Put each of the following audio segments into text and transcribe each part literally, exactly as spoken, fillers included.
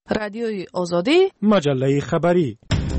رادیوی آزادی، مجله خبری.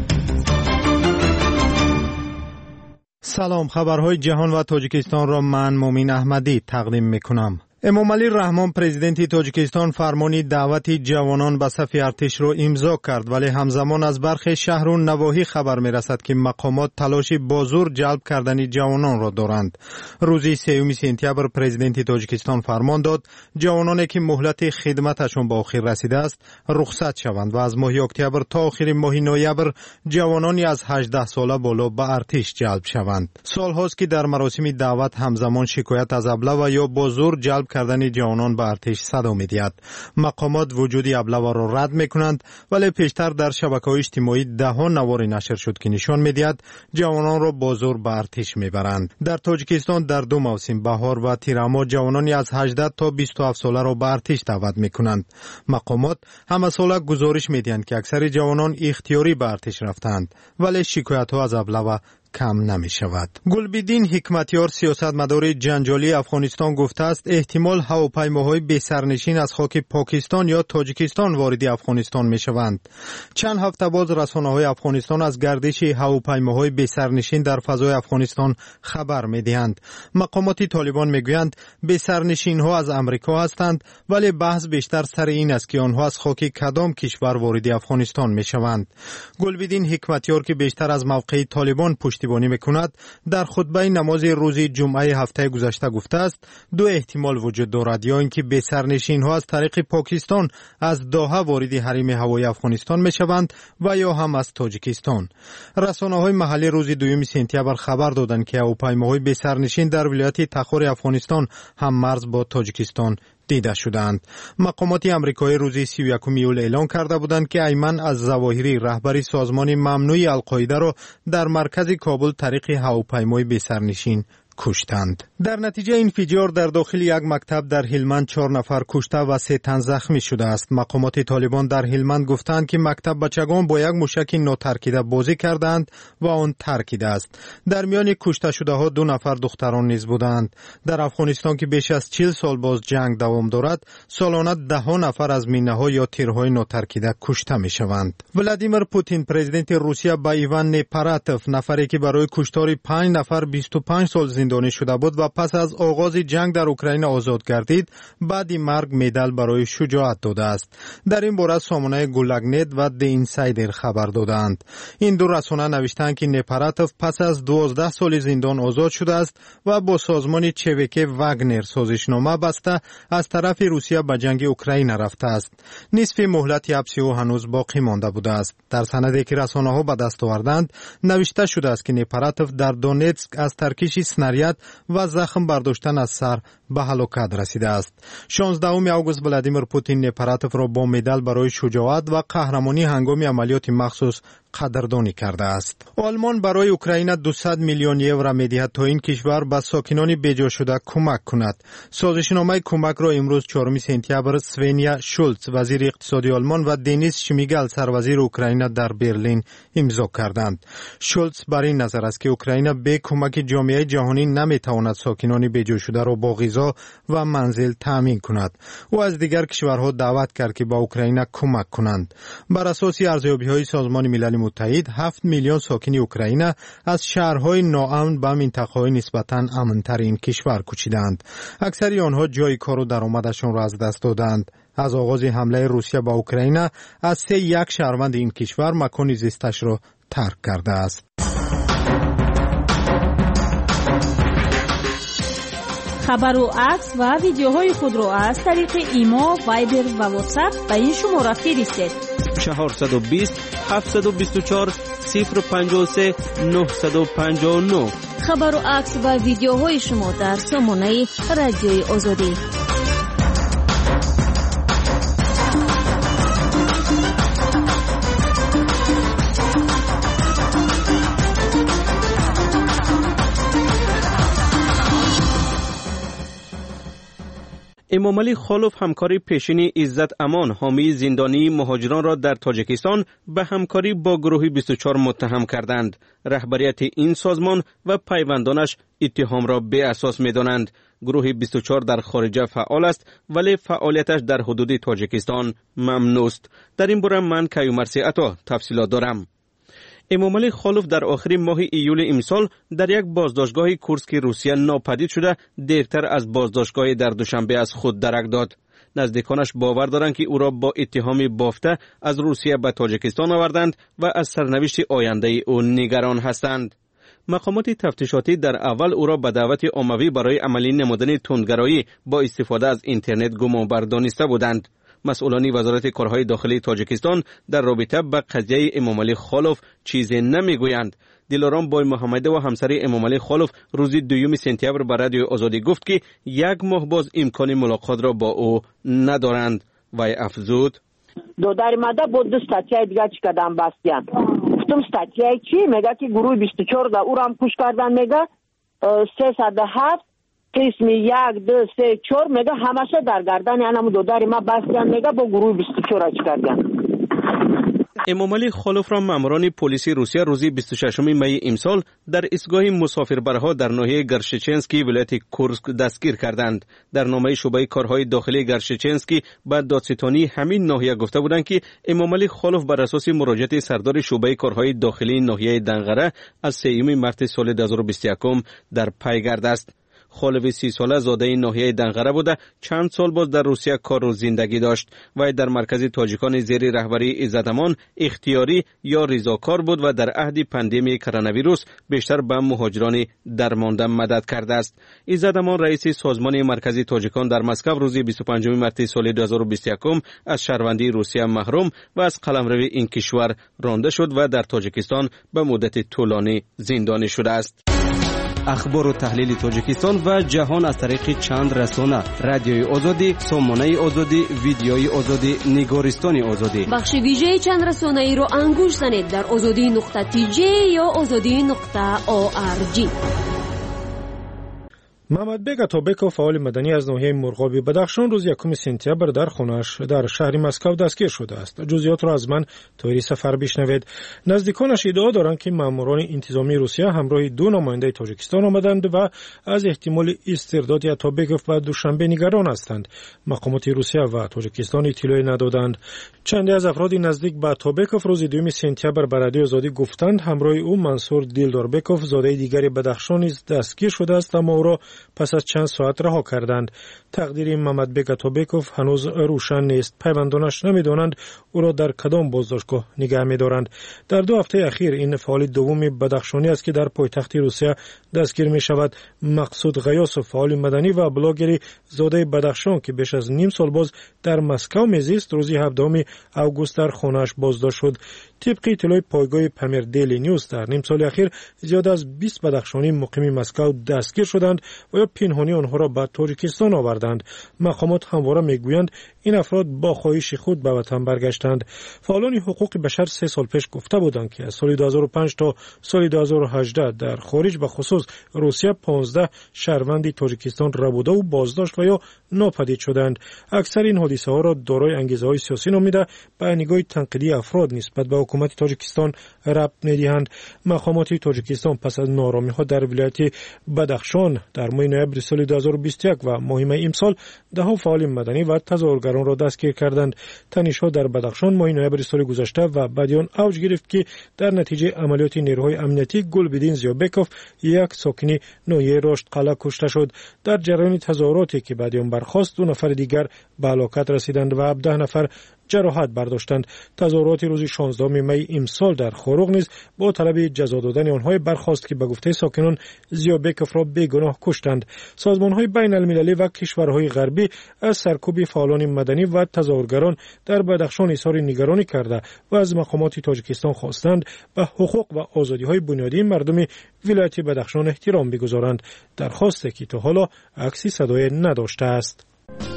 سلام، خبرهای جهان و تاجیکستان را من مومین احمدی تقدیم میکنم. امامعلی رحمان پرزیدنت تاجیکستان فرمانی دعوت جوانان به صف ارتش را امضا کرد، ولی همزمان از برخی شهر و نواحی خبر میرسد که مقامات تلاش با زور جلب کردن جوانان را دارند. روز سوم سپتامبر پرزیدنت تاجیکستان فرمان داد جوانانی که مهلت خدمتشان به آخر رسیده است رخصت شوند و از ماه اکتبر تا آخر ماه نوامبر جوانانی از هجده ساله بالا به ارتش جلب شوند. سالهاست که در مراسم دعوت همزمان شکایت از ابله و یا با زور جلب کردن جوانان به ارتش صدا می‌دهد. مقامات وجود ابله را رد می‌کنند، ولی پیشتر در شبکه‌های اجتماعی ده‌ها نوار نشر شد که نشان می‌دهد جوانان را با زور به ارتش می‌برند. در تاجیکستان در دو موسم بهار و تیرما جوانانی از هجده تا بیست و هفت ساله را به ارتش دعوت می‌کنند. مقامات همه ساله گزارش می‌دهند که اکثر جوانان اختیاری به ارتش رفتند، ولی شکایت‌ها از ابله و کم نمی شود. گلبدین حکمتیار سیاستمدار جنجالی افغانستان گفته است احتمال هواپیماهای بی سرنشین از خاک پاکستان یا تاجیکستان وارد افغانستان می شوند. چند هفته باز رسانه‌های افغانستان از گردش هواپیماهای بی سرنشین در فضای افغانستان خبر می دهند. مقامات طالبان می گویند بی سرنشین ها از امریکا هستند، ولی بحث بیشتر سر این است که آنها از خاک کدام کشور وارد افغانستان می شوند. گلبدین حکمتیار که بیشتر از موقع طالبان پشت بانی میکند در خطبه نماز روز جمعه هفته گذشته گفته است دو احتمال وجود دارد، یا اینکه بی سرنشین ها از طریق پاکستان از دوحه وارد حریم هوایی افغانستان میشوند و یا هم از تاجیکستان. رسانه های محلی روز دوم سپتامبر خبر دادند که هواپیماهای بی سرنشین در ولایت تخار افغانستان هم مرز با تاجیکستان دیده شدند. مقامات آمریکایی روز سی و یکم ایول اعلام کرده بودند که ایمن از ظواهری رهبر سازمان ممنوع القاعده را در مرکز کابل طریق هواپیمای بی سرنشین کشتند. در نتیجه انفجار در داخل یک مکتب در هلمند چهار نفر کشته و سه تن زخمی شده است. مقامات طالبان در هلمند گفتند که مکتب بچگان با یک موشک ناترکیده بازی کردند و آن ترکیده است. در میان کشته شده ها دو نفر دختران نیز بودند. در افغانستان که بیش از چهل سال باز جنگ دوام دارد، سالانه ده ها نفر از مینه‌ها یا تیرهای ناترکیده کشته می‌شوند. ولادیمیر پوتین پرزیدنت روسیه با ایوان نپاراتوف، نفری که برای کشتار پنج نفر بیست و پنج سال زندانی شده بود و پس از آغاز جنگ در اوکراین آزاد گردید، بعد مرگ مدال برای شجاعت داده است. در این باره سامانه گولاگنت و دی اینسایدر خبر دادند. این دو رسانه نوشتند که نپاراتوف پس از دوازده سال زندان آزاد شده است و با سازمان چویک واگنر سازشنامه بسته از طرف روسیه به جنگ اوکراین رفته است. نصف مهلت حبس او هنوز باقی مانده بوده است. در سندی که رسانه‌ها به دست آوردند نوشته شده است که نپاراتوف در دونتسک از ترکیش سناریت و زخم برداشتن از سر به هلاکت رسیده است. شانزدهم آگوست ولادیمیر پوتین نپاراتوف را با مدال برای شجاعت و قهرمانی هنگام عملیات مخصوص قدردانی کرده است. آلمان برای اوکراین دویست میلیون یورو می‌دهد تا این کشور به ساکنان بیجا شده کمک کند. سازشنامه کمک را امروز چهارم سپتامبر سوینیا شولتز وزیر اقتصادی آلمان و دنیس شمیگل سروزیر اوکراین در برلین امضا کردند. شولتز بر این نظر است که اوکراین به کمک جامعه جهانی نمی‌تواند ساکنان بیجا شده را با غذا و منزل تامین کند. او از دیگر کشورها دعوت کرد که با اوکراین کمک کنند. بر اساس ارزیابی‌های سازمان ملل متحد هفت میلیون ساکن اوکراین از شهرهای ناامن به منطقه‌های نسبتاً امن‌تر این کشور کوچیدند. اکثر آنها جای کار و درآمدشان را از دست دادند. از آغاز حمله روسیه به اوکراین از سه یک شهروند این کشور مکان زیستش را ترک کرده است. خبر و عکس و ویدیوهای خود را از طریق ایما، وایبر و واتساپ به این شماره فرستید: چهارصد و بیست هفتصد و بیست و چهار صفر پنجاه و سه نهصد و پنجاه و نه. خبر و عکس و ویدیوهای شما در سامانه رادیوی آزادی. امامعلی خالوف همکاری پیشین عزت امان حامی زندانی مهاجران را در تاجیکستان به همکاری با گروه بیست و چهار متهم کردند. رهبریت این سازمان و پیوندانش اتهام را بی اساس می دانند. گروه بیست و چهار در خارجه فعال است ولی فعالیتش در حدود تاجیکستان ممنوع است. در این باره من کیومرثی عطا تفصیلات دارم. امامعلی خالوف در آخر ماه ایول امسال در یک بازداشتگاه کورسک روسیه ناپدید شده دیرتر از بازداشتگاه در دوشنبه از خود درک داد. نزدیکانش باور دارند که او را با اتهام بافته از روسیه به تاجیکستان آوردند و از سرنوشت آینده او نگران هستند. مقامات تفتیشاتی در اول او را به دعوت عمومی برای عملی نمودن تندگرایی با استفاده از اینترنت گمانبر دانسته بودند. مسئولان وزارت کارهای داخلی تاجیکستان در رابطه با قضیه امامعلی خالوف چیزی نمیگویند. دلارام بای محمدی و همسر امامعلی خالوف روز دوم سپتامبر به رادیو آزادی گفت که یک ماه باز امکان ملاقات را با او ندارند. وی افزود: دو در ماده بود دو استاتیای دیگه چی کردن بستیان. گفتم استاتیای چی؟ میگه که گروه بیست و چهار دا او را هم کش کردن. میگه سیصد و هفت قسم یک دو سه چهار میگه همشه در گردن انم دو در ما بستیان. میگه با گروه بیست و چهار چی کردن. امامعلی خالوف را ماموران پلیس روسیه روز بیست و ششم می امسال در ایستگاه مسافربرها در ناحیه گرشچنسکی ولایت کورسک دستگیر کردند. در نامه شعبه کارهای داخلی گرشچنسکی به دادستانی همین ناحیه گفته بودند که امامعلی خالوف بر اساس مراجعه سردار شعبه کارهای داخلی ناحیه دنغره از سوم مارس سال دو هزار و بیست و یک در پیگرد است. خالوف سی ساله زاده ناحیه دنغره بوده چند سال باز در روسیه کار و زندگی داشت و در مرکز تاجیکان زیر رهبری عزت امان اختیاری یا رضاکار بود و در عهد پاندمی کرونا ویروس بیشتر به مهاجران درمانده مدد کرده است. عزت امان رئیس سازمان مرکزی تاجیکان در مسکو روز بیست و پنجم مارس سال دو هزار و بیست و یک از شهروندی روسیه محروم و از قلمرو این کشور رانده شد و در تاجیکستان به مدت طولانی زندانی شده است. اخبار و تحلیل تاجیکستان و جهان از طریق چند رسانه: رادیوی آزادی، سامانه آزادی، ویدیوی آزادی، نگارستان آزادی. بخش ویژه چند رسانه ای را انگوش زنید در آزادی نقطه تی جی یا آزادی نقطه او آر جی. محمدبک عطابک فعال مدنی از ناحیه مرغابی بدخشان روز یکم سپتامبر در خانه‌اش در شهر مسکو دستگیر شده است. جزئیات را از من طوری سفر بشنوید. نزدیکانش ادعا دارند که ماموران انتظامی روسیه همراه دو نماینده تاجیکستان آمدند و از احتمال استرداد عطابک به دوشنبه نگران هستند. مقامات روسیه و تاجیکستان اطلاعی ندادند. چندی از افراد نزدیک به عطابک روز دوم سپتامبر به رادیو آزادی گفتند همراه او منصور دیلداربکوف زاده دیگری بدخشان نیز دستگیر شده است، اما او را پس از چند ساعت رها کردند. تقدیر محمدبک عطابکوف هنوز روشن نیست. پیوندانش نمیدانند او را در کدام بازداشتگاه نگه می‌دارند. در دو هفته اخیر این فعال دوم بدخشانی است که در پایتخت روسیه دستگیر می‌شود. مقصود غیاسوف فعال مدنی و بلاگری زاده بدخشان که بیش از نیم سال باز در مسکو میزیست روز هفدهم آگوست در خانه‌اش بازداشت شد. طبق اطلاع پایگاه پمیر دیلی نیوز در نیم سال اخیر زیاد از بیست بدخشانی مقیم مسکو دستگیر شدند و یا پنهانی آنها را به تاجیکستان آوردند. مقامات همواره میگویند این افراد با خواهش خود به وطن برگشتند. فعالان حقوق بشر سه سال پیش گفته بودند که از سال دو هزار و پنج تا سال دو هزار و هجده در خارج به خصوص روسیه پانزده شهروند تاجیکستان ربوده و بازداشت و یا ناپدید شدند. اکثر این حادثه ها را دارای انگیزه های سیاسی نامیده به نگاه تنقیدی افراد نسبت به حکومت تاجیکستان ربط می‌دهند. مقامات تاجیکستان پس از نارامی ها در ولایت بدخشان در ماه نوامبر سال دو هزار و بیست و یک و ماه می امسال ده فعال مدنی و تظاهرگران را دستگیر کردند. تنش‌ها در بدخشان ماه نوامبر سال گذشته و بعدیان اوج گرفت که در نتیجه عملیات نیروهای امنیتی گلبدین زیابکوف یک ساکن ناحیه رشد قلعه کشته شد. در جریان تظاهراتی که بعدیان برخاست دو نفر دیگر به هلاکت رسیدند و هفده نفر جراحت برداشتند. تظاهرات روز شانزدهم می امسال در خاروق نیز با طلب جزا دادن آنها برخاست که به گفته ساکنان زیابکوف را بیگناه کشتند. سازمان‌های بین‌المللی و کشورهای غربی از سرکوب فعالان مدنی و تظاهرگران در بدخشان اظهار نگرانی کرده و از مقامات تاجیکستان خواستند به حقوق و آزادی‌های بنیادی مردم ولایت بدخشان احترام بگذارند. درخواستی که تا حالا عکسی صدای نداشته است.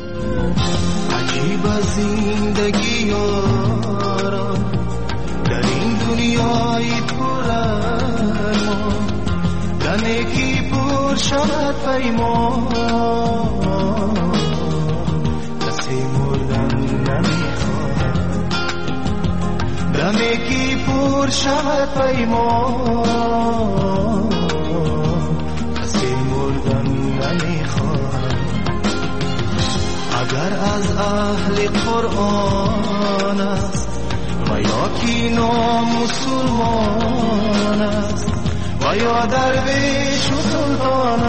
عجیب زندگی یاران در این دنیای پر ارمان دنکی پر شد پیمان دمی که پر شود پیمان کسی مردن نمیخواد اگر از اهل قرآن است و یا کی نامسلمان است و یا درویش و سلطان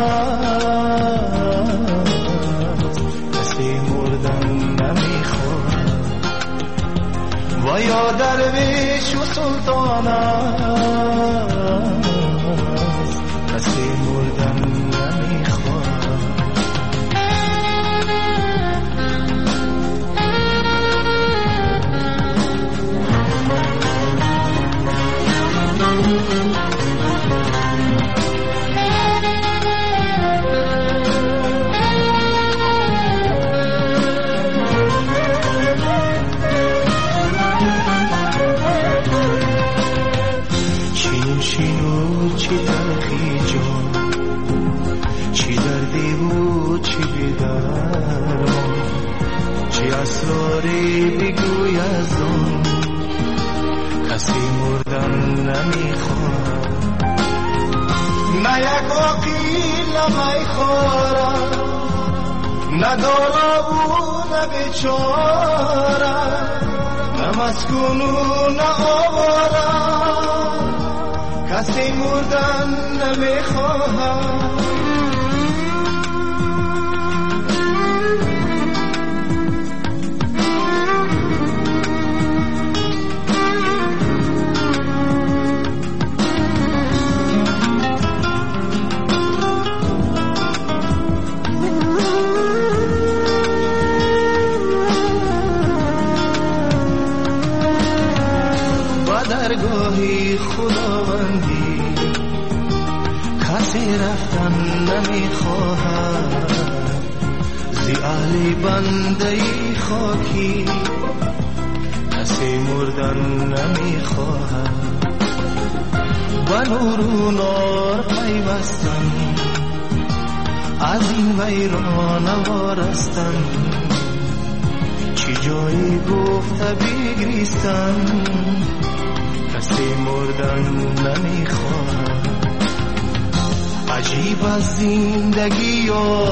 است کسی مردن نمیخواد و یا درویش و سلطان است کسی مردن نمیخواد چی تلخی جان چی دردی و چی بیدرمان چی اسراری بگوی از آن کسی مردن نمیخواد نه یک وقیل نمیخورد نه دالا و نه بیچاره نه مسکون و نه آواره کسی مردن نمیخواهم با درگاهی خداوندی کسی رفتن نمیخواهد زی اهل بنده خاکی کسی مردن نمیخواهد و نور و نار پیوستن از این ویران وارستن چی جایی گفته بگریستن کسی مردن نمیخواهد عجیب از زندگی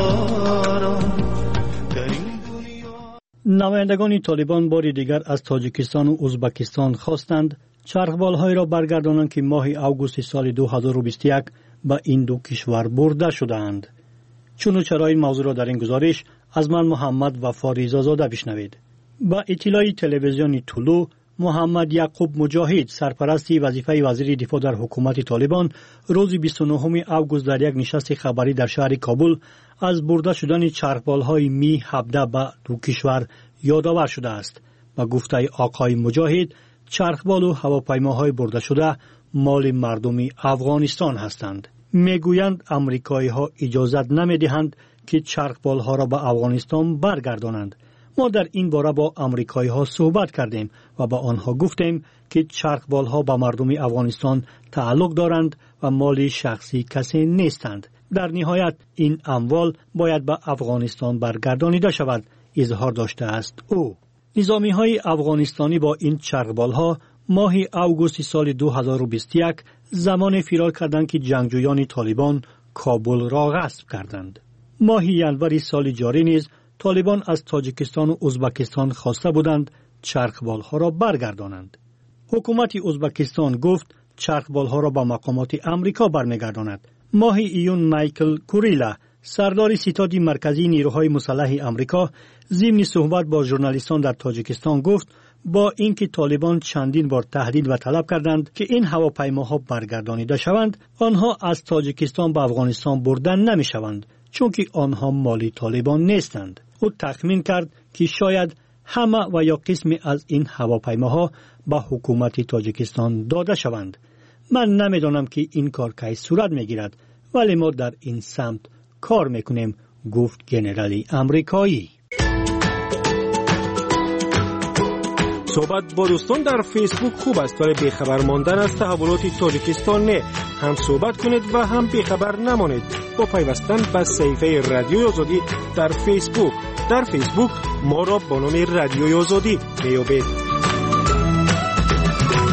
یاران در این دنیا. نمایندگان طالبان باری دیگر از تاجیکستان و ازبکستان خواستند چرخبال‌های را برگردانند که ماه اوگوست سال دو هزار و بیست و یک به این دو کشور برده شدند. چون و چرا این موضوع را در این گزارش از من محمد وفا ریزازاده بشنوید. با اطلاع تلویزیون طلو محمد یعقوب مجاهد سرپرست وظیفه وزیر دفاع در حکومت طالبان روز بیست و نهم اوگوست در یک نشست خبری در شهر کابل از برده شدن چرخبال‌های می هفده به دو کشور یادآور شده است. با گفته آقای مجاهد چرخبال و هواپیماهای برده شده مال مردم افغانستان هستند. میگویند امریکایی‌ها اجازت نمی‌دهند که چرخبال‌ها را به افغانستان برگردانند. ما در این باره با امریکایی‌ها صحبت کردیم و با آنها گفتیم که چرخبال‌ها به مردم افغانستان تعلق دارند و مال شخصی کسی نیستند. در نهایت این اموال باید به افغانستان برگردانیده شود، اظهار داشته است او. نظامی‌های افغانستانی با این چرخبال‌ها ماه اوگوست سال دو هزار و بیست و یک زمان فرار کردند که جنگجویان طالبان کابل را غصب کردند. ماه ینور سال جاری نیز طالبان از تاجیکستان و ازبکستان خواسته بودند چرخبال‌ها را برگردانند. حکومت ازبکستان گفت چرخبال‌ها را به مقامات امریکا برمیگرداند. ماه ایون مایکل کوریلا سردار ستاد مرکزی نیروهای مسلح امریکا ضمن صحبت با ژورنالیستان در تاجیکستان گفت با اینکه طالبان چندین بار تهدید و طلب کردند که این هواپیماها برگردانیده شوند، آنها از تاجیکستان به افغانستان بردن نمی‌شوند چون که آنها مالی طالبان نیستند. او تخمین کرد که شاید همه و یا قسمی از این هواپیماها به حکومت تاجیکستان داده شوند. من نمیدانم که این کار کی صورت میگیرد، ولی ما در این سمت کار میکنیم، گفت ژنرال امریکایی. صحبت با دوستان در فیسبوک خوب است، ولی بیخبر ماندن از تحولات تاجیکستان نه. هم صحبت کنید و هم بیخبر نمانید با پیوستن به صفحه رادیوی آزادی در فیسبوک. در فیسبوک ما را با نام رادیوی آزادی میابید.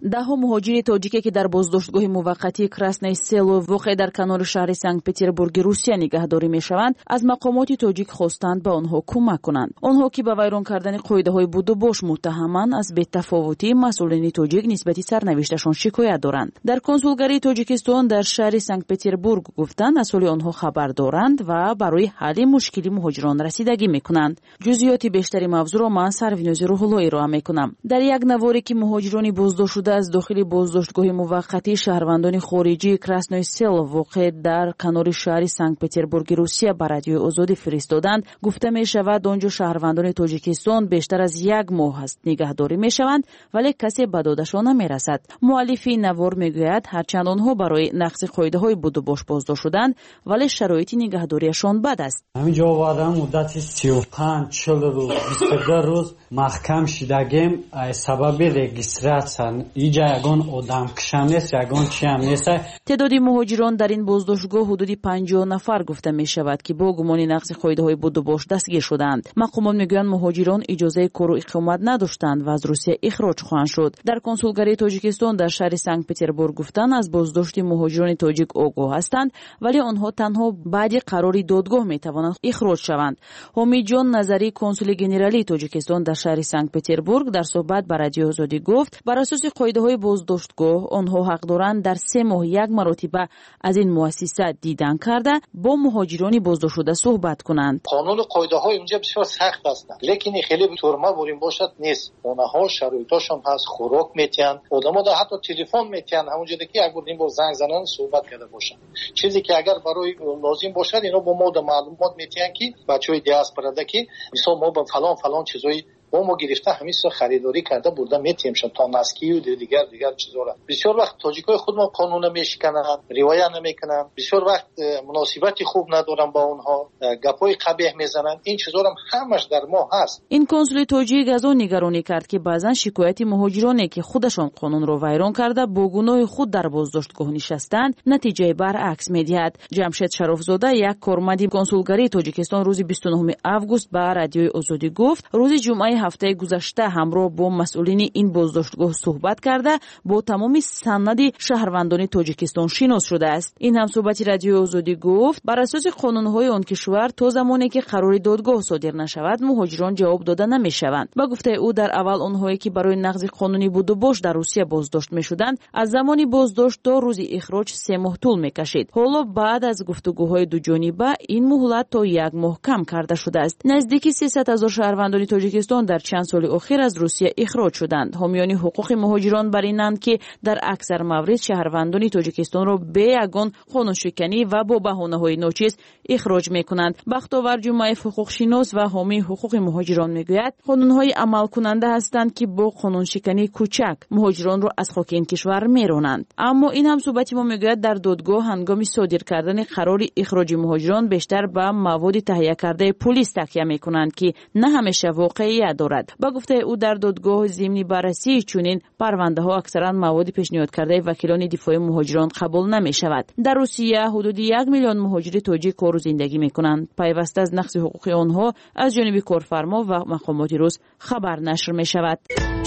даҳҳо муҳоҷири тоҷике ки дар боздоштгоҳи муваққатии Красное Село воқеъ дар канори шаҳри Санкт-Петербурги Русия нигаҳдорӣ мешаванд, аз мақомоти тоҷик хостанд ба онҳо кӯмак кунанд. онҳо ки ба вайрон кардани қоидаҳои будубош муттаҳаманд, аз бетафовутии масъулини тоҷик нисбати сарнавишташон шикоят доранд. дар консулгарии Тоҷикистон дар шаҳри Санкт-Петербург гуфтанд аз ҳоли онҳо хабар доранд ва барои ҳалли мушкили муҳоҷирон расидагӣ мекунанд. ҷузъиёти бештари мавзӯъро ман Сарвинози Рӯҳулло ироа мекунам. дар як наворе ки муҳоҷирони боздоштшуда аз дохили боздоштгоҳи муваққатии шаҳрвандони хориҷии Красное Село воқеъ дар канори шаҳри Санкт-Петербурги Русия ба Радиои Озодӣ фиристоданд, гуфта мешавад он ҷо шаҳрвандони Тоҷикистон бештар аз як моҳ аст нигаҳдорӣ мешаванд, вале касе ба додашон намерасад. муаллифи навор мегӯяд ҳарчанд онҳо барои нақзи қоидаҳои будубош боздошт шуданд, вале шароити нигаҳдориашон бад аст. ҳаминҷо овардам муддати сию панҷ чил рӯз бисту ду рӯз маҳкам шидагем сабаби регистратсия. иҷа ягон одамкишам нест, ягон чиам нест. теъдоди муҳоҷирон дар ин боздоштгоҳ ҳудуди панҷоҳ нафар гуфта мешавад ки бо гумони нақзи қоидаҳои будубош дастгир шуданд. мақомот мегӯянд муҳоҷирон иҷозаи кору иқомат надоштанд ва аз Русия ихроҷ хоҳанд шуд. дар консулгарии Тоҷикистон дар шаҳри Санкт-Петербург гуфтанд аз боздошти муҳоҷирони тоҷик огоҳ ҳастанд, вале онҳо танҳо баъди қарори додгоҳ метавонанд ихроҷ шаванд. ҳомидҷон Назарӣ, консули генералии Тоҷикистон дар шаҳри Санкт-Петербург, дар суҳбат ба Радиои Озодӣ гуфт, бар асоси қоидаҳои боздоштгоҳ онҳо ҳақ доранд дар се моҳ як маротиба аз ин муассиса дидан карда бо муҳоҷирони боздоштшуда суҳбат кунанд. қонуну қоидаҳои унҷа бисёр сахт ҳастанд, лекин хеле турма бурин бошад нест. онаҳо шароитошон ҳаст, хӯрок метиҳанд, одамода ҳатто телефон метиҳанд, ҳамонҷода ки як бор ин бор занг зананд суҳбат карда бошанд. чизе ки агар барои лозим бошад ино бо мо маълумот метиҳанд ки бачаҳои диаспорада ки мисол мо ба фалон фалон чизои با ما گرفته همیشه خریداری کرده بوده میتیم شد تا نسکی و دیگر دیگر چیزا. بسیار وقت تاجیکای خود ما قانون نمیشکنن، روایت نمیکنن، بسیار وقت مناسبتی خوب ندارن با اونها، گپای قبیح میزنن. این چیزا هم همش در ما هست. این کنسول توجیه از اون نگرانی کرد که بعضن شکایتی مهاجرانی که خودشان قانون رو ویران کرده با گناه خود در بازداشتگاه نشستند نتیجه برعکس میدهد. جمشید شرافزاده یک کارمند کنسولگری تاجیکستان روز بیست و نهم آگوست با رادیوی آزادی گفت روز جمعه هفته گذشته همراه با مسئولین این بازداشتگاه صحبت کرده با تمام سند شهروندان تاجیکستان شناس شده است. این هم صحبت رادیوی آزادی گفت بر اساس قانون‌های آن کشور تا زمانی که قرار دادگاه صادر نشود مهاجران جواب داده نمی‌شوند. با گفته او در اول آنهایی که برای نقض قانونی بود و باش در روسیه بازداشت می‌شدند از زمانی بازداشت تا روز اخراج سه ماه طول می‌کشید. حالا بعد از گفتگوهای دو جانبه این مهلت تا یک ماه کم کرده شده است. نزدیک سیصد هزار شهروندان تاجیکستان در چند سال اخیر از روسیه اخراج شدند. حامیان حقوق مهاجران برینند که در اکثر موارد شهروندان تاجیکستان را به یگان قانونشکنی و با بهانه‌های ناچیز اخراج می‌کنند. بختاور جمعه حقوق شناس و حامی حقوق مهاجران میگوید قانون‌های عمل کننده هستند که با قانونشکنی کوچک مهاجران را از خاک این کشور میرانند. اما این هم صحبت ما میگوید در دادگاه هنگام صادر کردن قرار اخراج مهاجران بیشتر به مواد تهیه کرده پلیس تکیه می‌کنند که نه همیشه واقعیت دارد. با گفته او در دادگاه ضمن بررسی چنین پرونده ها اکثرا مواد پیشنهاد کرده وکیلان دفاع مهاجران قبول نمی شود. در روسیه حدود یک میلیون مهاجر تاجیک کار و زندگی می کنند. پیوسته از نقض حقوق آنها از جانب کارفرما و مقامات روس خبر نشر می شود.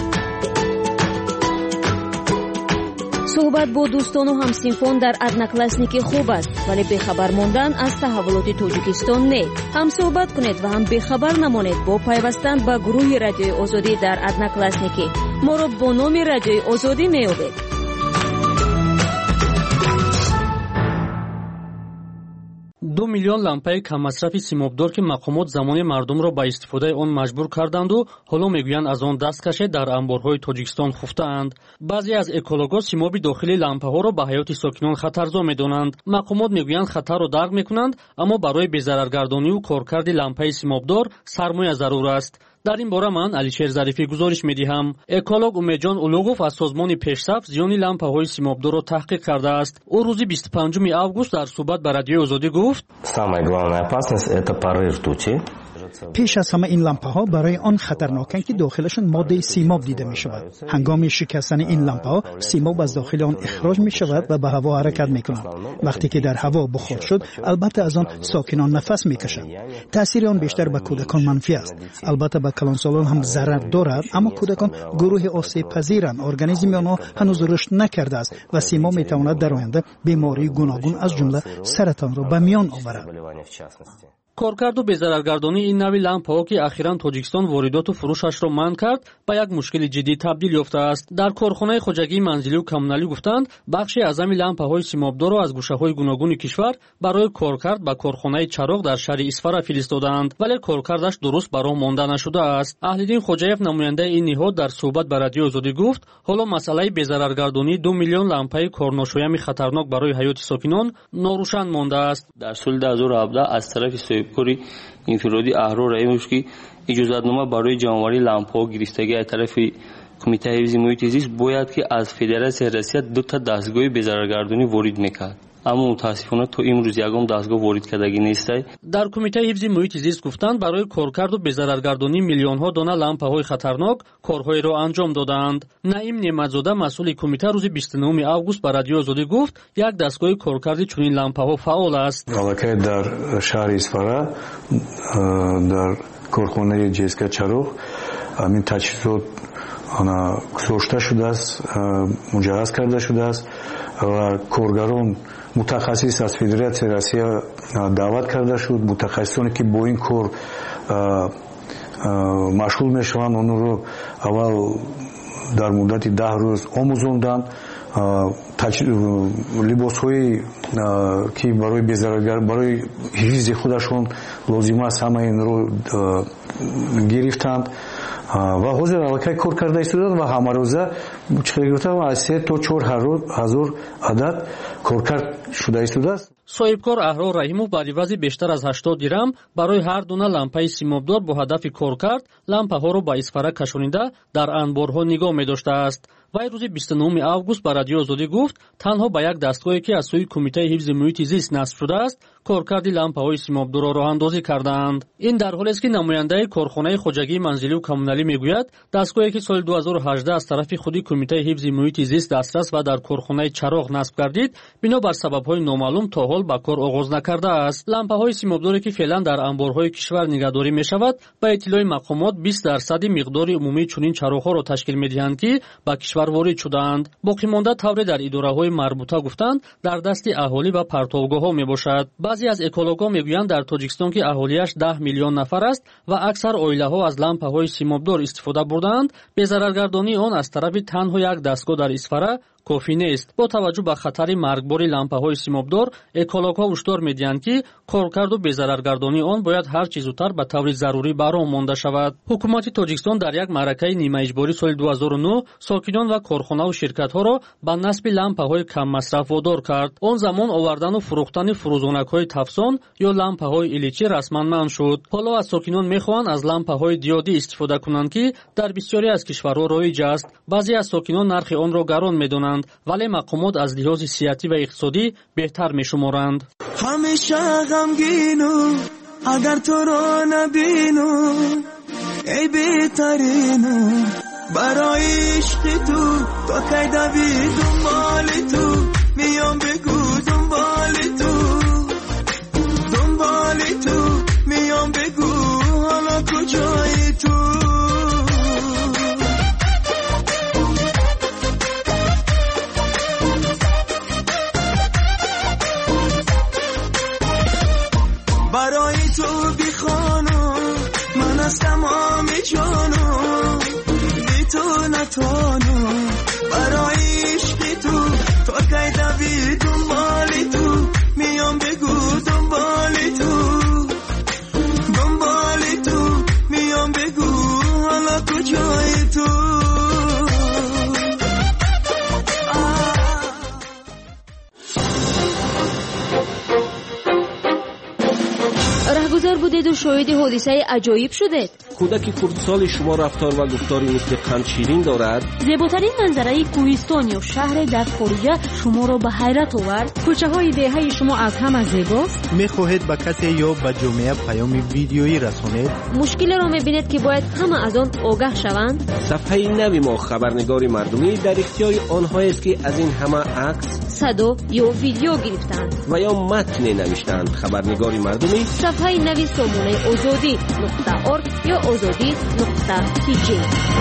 صحبت با دوستان و همسنفان در ادناکلاسنیکی خوب است ولی بخبر ماندن از تحولات تاجیکستان نه. هم صحبت کنید و هم بخبر نمانید با پیوستن به گروه رادیوی آزادی در ادناکلاسنیکی. ما را با نام رادیوی آزادی میابید. دو میلیون لامپای کم مصرفی سیمابدار که مقامات زمانی مردم را به استفاده آن مجبور کردند و حالا میگویند از آن دست کشه در انبارهای تاجیکستان خفته‌اند. بعضی از اکولوژها سیماب داخلی لامپاها را به حیات ساکنان خطرزا میدانند. مقامات میگویند خطر را درک میکنند اما برای بی‌ضررگردانی و کارکرد لامپای سیمابدار سرمایه ضرور است. در این باره من علیشیر ظریفی گزارش می‌دهم. اکولوژ امیدجان اولوگوف از سازمان پیشرفت زیان لامپاهای سیمابدار را تحقیق کرده است. او روز بیست و پنجم آگوست در صحبت با رادیوی آزادی گفت: Самая главная опасность это порыв ртути. پیش از همه این لامپه ها برای آن خطرناکند که داخلشان ماده سیماب دیده می شود. هنگام شکستن این لامپه ها سیماب از داخل آن اخراج می شود و به هوا حرکت می کند. وقتی که در هوا بخار شد البته از آن ساکنان نفس می کشند. تاثیر آن بیشتر به کودکان منفی است. البته به کلانسالان هم ضرر دارد، اما کودکان گروه آسیب پذیرند. ارگانیسم آنها هنوز رشد نکرده است و سیماب می تواند در آینده بیماری گوناگون از جمله سرطان را به میان آورد. کارکرد беззараргардонии ин нави лампаҳо ки ахиран тоҷикистон воридоту фурӯшашро манъ кард ба як мушкили ҷиддӣ табдил ёфтааст. дар корхонаи хоҷагии манзилию коммуналӣ гуфтанд бахши аъзами лампаҳои симобдорро аз гӯшаҳои гуногуни кишвар барои коркард ба корхонаи чароғ дар шаҳри исфара фиристодаанд, вале коркардаш дуруст ба роҳ монда нашудааст. аҳлиддин хоҷаев намояндаи ин ниҳод дар суҳбат ба радиои озодӣ гуфт ҳоло масъалаи беззараргардонии ду миллион лампаи корношоями хатарнок барои ҳаёти сокинон норӯшан мондааст. дар соли ду ҳазору ҳабдаҳ аз тарафи соҳибкори инфироди аҳрор раимович ки иҷозатнома барои ҷамъоварии лампаҳо гирифтагӣ аз тарафи кумитаи ҳифзи муҳити зист бояд ки аз федератсияи россия ду та дастгоҳи беззараргардонӣ ворид мекард, аммо мутаассифона то имрӯз ягон дастгоҳ ворид кардагӣ нестай. дар кумитаи ҳифзи муҳити зист гуфтанд барои коркарду беззараргардонӣ миллионҳо дона лампаҳои хатарнок корҳоеро анҷом додаанд. наим неъматзода масъули кумита рӯзи бисту нӯҳуми август ба радиои озодӣ гуфт як дастгоҳи коркарди чунин лампаҳо фаъол аст. аллакай дар шаҳри исфара дар корхонаи ҷеска чароғ ҳамин таҷҳизот гузошта шудааст, муҷарраз карда шудааст ва коргарон мутахассис аз федератсияи россия даъват карда шуд. мутахассисоне ки бо ин кор машғул мешаванд онро аввал дар муддати даҳ рӯз омӯзонданд. либосҳои ки барои беззараргар барои ҳифзи худашон лозим аст ҳама инро гирифтанд ва ҳозир аллакай кор карда истоданд ва ҳамарӯза чиқдир гуфтам аз се то чор ҳазор адад коркард шуда истодааст. соҳибкор аҳрор раҳимов ба ивази бештар аз ҳаштод дирам барои ҳар дона лампаи симобдор бо ҳадафи коркард лампаҳоро ба исфара кашонида дар анборҳо нигоҳ медоштааст. вай рӯзи бисту нӯҳуми август ба радиои озодӣ гуфт танҳо ба як дастгоҳе ки аз сӯи кумитаи ҳифзи муҳити зист насб шудааст коркарди лампаҳои симобдорро роҳандозӣ кардаанд. ин дар ҳолест ки намояндаи корхонаи хоҷагии манзилию коммуналӣ мегӯяд дастгоҳе ки соли ду ҳазору ҳаждаҳ аз тарафи худи кумитаи ҳифзи муҳити зист дастрас ва дар корхонаи чароғ насб гардид бино бар сабабҳои номаълум то ҳол ба кор оғоз накардааст. лампаҳои симобдоре ки феълан дар анборҳои кишвар нигаҳдорӣ мешавад ба иттилои мақомот бист дарсади миқдори умумии чунин чароғҳоро ташкил медиҳанд ки ба кишвар ворид шудаанд. боқимонда тавре дар идораҳои марбута гуфтанд дар дасти аҳолӣ ва партовгоҳҳо мебошад. баъзе аз экологҳо мегӯянд дар тоҷикистон ки аҳолияш даҳ миллион нафар аст ва аксар оилаҳо аз лампаҳои симобдор истифода бурдаанд, беззараргардонии он аз тарафи танҳо як дастгоҳ дар исфара кофӣ нест. бо таваҷҷӯҳ ба хатари маргбори лампаҳои симобдор экологҳо ҳушдор медиҳанд ки коркарду беззараргардонии он бояд ҳар чӣ зудтар ба таври зарурӣ ба роҳ монда шавад. ҳукумати тоҷикистон дар як маъракаи нимаиҷборӣ соли ду ҳазору нӯҳ сокинон ва корхонаву ширкатҳоро ба насби лампаҳои каммасраф водор кард. он замон овардану фурӯхтани фурӯзонакҳои тафсон ё лампаҳои иличӣ расман манъ шуд. ҳоло аз сокинон мехоҳанд аз лампаҳои диодӣ истифода кунанд ки дар бисёре аз кишварҳо роиҷ аст. баъзе аз сокинон нархи онро гарон медонанд, вале мақомот аз лиҳози сиёсӣ ва иқтисодӣ беҳтар мешуморанд. ҳамеша ғамгину агар туро набину эй беҳтарину барои ишқи ту то кай дави дунболи ту миём бигӯ дунболи ту дунболи ту миём бигӯ ҳоло куҷои ту. برای تو بیخانو من از تمام جانو بی تو نتوانو برای عشق تو تو کی دوی دنبالی تو میام بگو دنبالی تو دنبالی تو میام بگو حالا کجای تو. راهگذار بودید میشنوید و شاهد حادثه عجایب شدید. کودک خردسال شما رفتار و گفتاری مثل قند شیرین دارد. زیباترین منظره کوهستان یا شهر در خارجه شما را به حیرت آورد. کوچه های دهه شما از همه زیباست. میخواهید به کسی یا به جامعه پیام ویدیویی رسانید؟ مشکل را میبینید که باید همه از آن آگاه شوند. صفحه نوی ما خبرنگار مردمی در اختیار آنها است که از این همه عکس، صدا یا ویدیو گرفتند و یا متن نوشتند. خبرنگار مردمی صفحه نوی سامانه آزادی نقطه ارگ یا آزادی نقطه تی جی.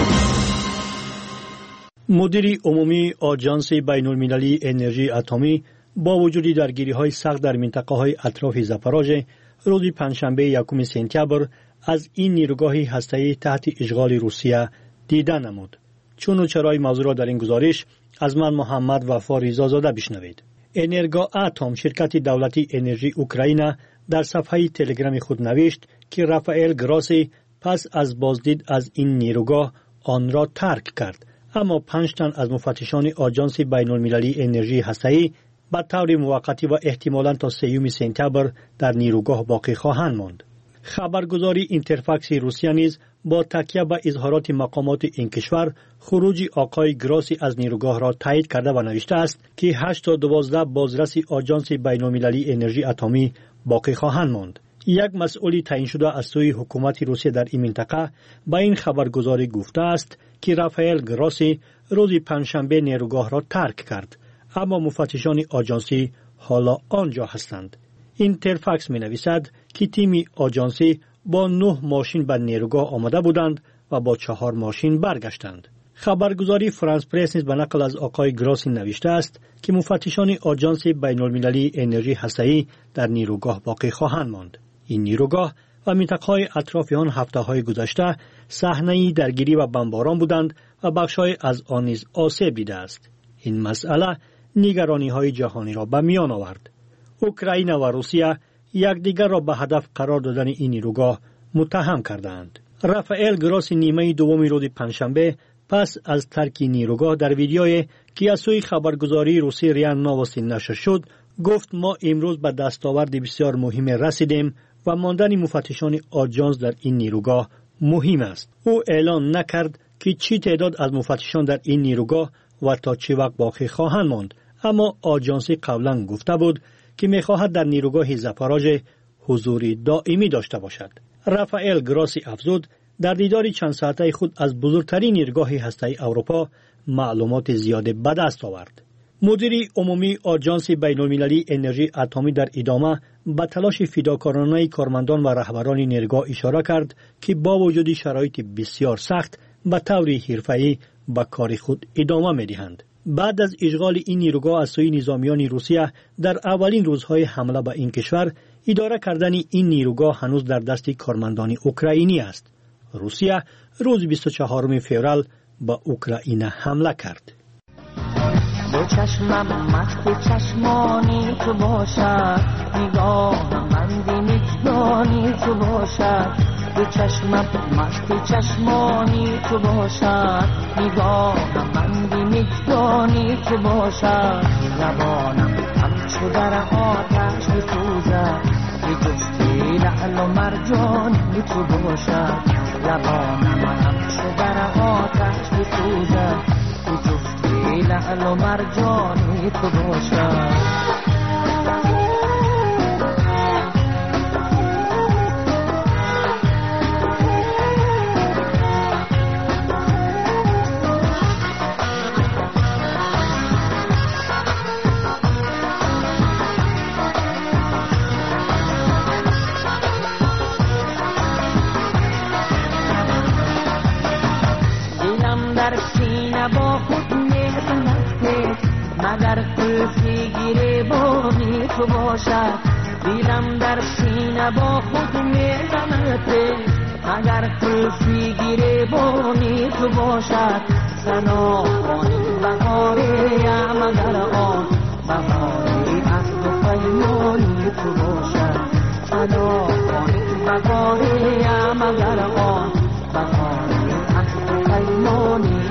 مدیر عمومی آژانس بین المللی انرژی اتمی با وجود درگیری‌های سخت در منطقه‌های اطراف زاپاروژه روز پنجشنبه یکم سپتامبر از این نیروگاه هسته‌ای تحت اشغال روسیه دیدن نمود. چون و چرای موضوع را در این گزارش از من محمد وفا رضازاده بشنوید. انرگا اتم شرکت دولتی انرژی اوکراین در صفحه تلگرام خود نوشت که رافائل گراسی پس از بازدید از این نیروگاه آن را ترک کرد، اما پنج تن از مفتشان آژانس بین المللی انرژی هسته‌ای به طور موقتی و احتمالاً تا سیوم سپتامبر در نیروگاه باقی خواهند ماند. خبرگزاری اینترفاکس روسیه نیز با تکیه به اظهارات مقامات این کشور خروج آقای گراسی از نیروگاه را تایید کرده و نوشته است که هشت تا دوازده بازرس آژانس بین المللی انرژی اتمی باقی خواهند ماند. یک مسئولی تعیین شده از سوی حکومت روسیه در این منطقه با این خبرگزاری گفته است که رافائل گراسی روز پنجشنبه نیروگاه را ترک کرد، اما مفتشان آژانسی حالا آنجا هستند. اینترفاکس می نویسد که تیم آژانسی با نه ماشین به نیروگاه آمده بودند و با چهار ماشین برگشتند. خبرگزاری فرانس پرس نیز به نقل از آقای گراسی نوشته است که مفتشان آژانس بین المللی انرژی هسته‌ای در نیروگاه باقی خواهند ماند. این نیروگاه و منطقه‌های اطراف آن هفته‌های گذشته صحنه درگیری و بمباران بودند و بخش‌های از آن نیز آسیب دیده است. این مسئله نگرانی‌های جهانی را به میان آورد. اوکراین و روسیه یکدیگر را به هدف قرار دادن این نیروگاه متهم کردند. رافائل گراسی نیمه دوم روز پنجشنبه پس از ترک نیروگاه در ویدیویی که از سوی خبرگزاری روسی ریا نووستی نشر شد گفت ما امروز به دستاورد بسیار مهم رسیدیم و ماندن مفتشان آژانس در این نیروگاه مهم است. او اعلان نکرد که چی تعداد از مفتشان در این نیروگاه و تا چه وقت باقی خواهند ماند، اما آژانس قبلا گفته بود که می‌خواهد در نیروگاه زاپاروژه حضوری دائمی داشته باشد. رافائل گراسی افزود در دیداری چند ساعته خود از بزرگترین نیروگاه هسته‌ای اروپا معلومات زیاده به دست آورد. مدیر عمومی آژانس بین المللی انرژی اتمی در ادامه به تلاش فداکارانه کارمندان و رهبران نیروگاه اشاره کرد که با وجود شرایط بسیار سخت به طور حرفه‌ای به کار خود ادامه می‌دهند. بعد از اشغال این نیروگاه از سوی نظامیان روسیه در اولین روزهای حمله به این کشور، اداره کردن این نیروگاه هنوز در دست کارمندان اوکراینی است. روسیه روز بیست و چهارم فوریه به اوکراین حمله کرد. دو چشمم مخت چشمانی تو باشد، نگاه من دیمیدانی تو باشد. دو چشمم مخت چشمانی تو باشد، نگاه من دیمیدانی تو باشد. زبانم همچو در آتش می‌سوزد، که جفتی لعل و مرجانی تو باشد. زبانم همچو در آتش می‌سوزد، که جفتی لعل و مرجانی تو باشد. با خود می‌زنه مگر قلفی گریبانی تو باشد. دیدم در سینه با خود می‌زنه مگر قلفی گریبانی تو باشد. سنا کنی بهاری مگر آن بهاری از تو پیمانی تو باشد. سنا کنی بهاری مگر آن بهاری از تو پیمانی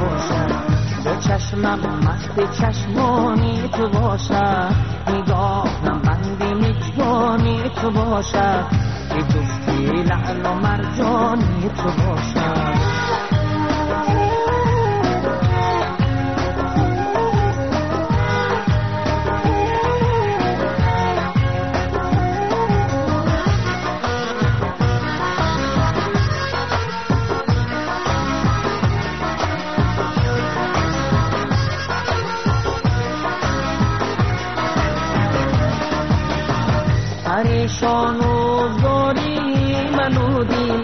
چشمم مست چشمانی تو باشد، نگاهم بندی میزبانی تو باشد. که جفتی لعل و مرجانی تو باشد. پریشان و زاری منودی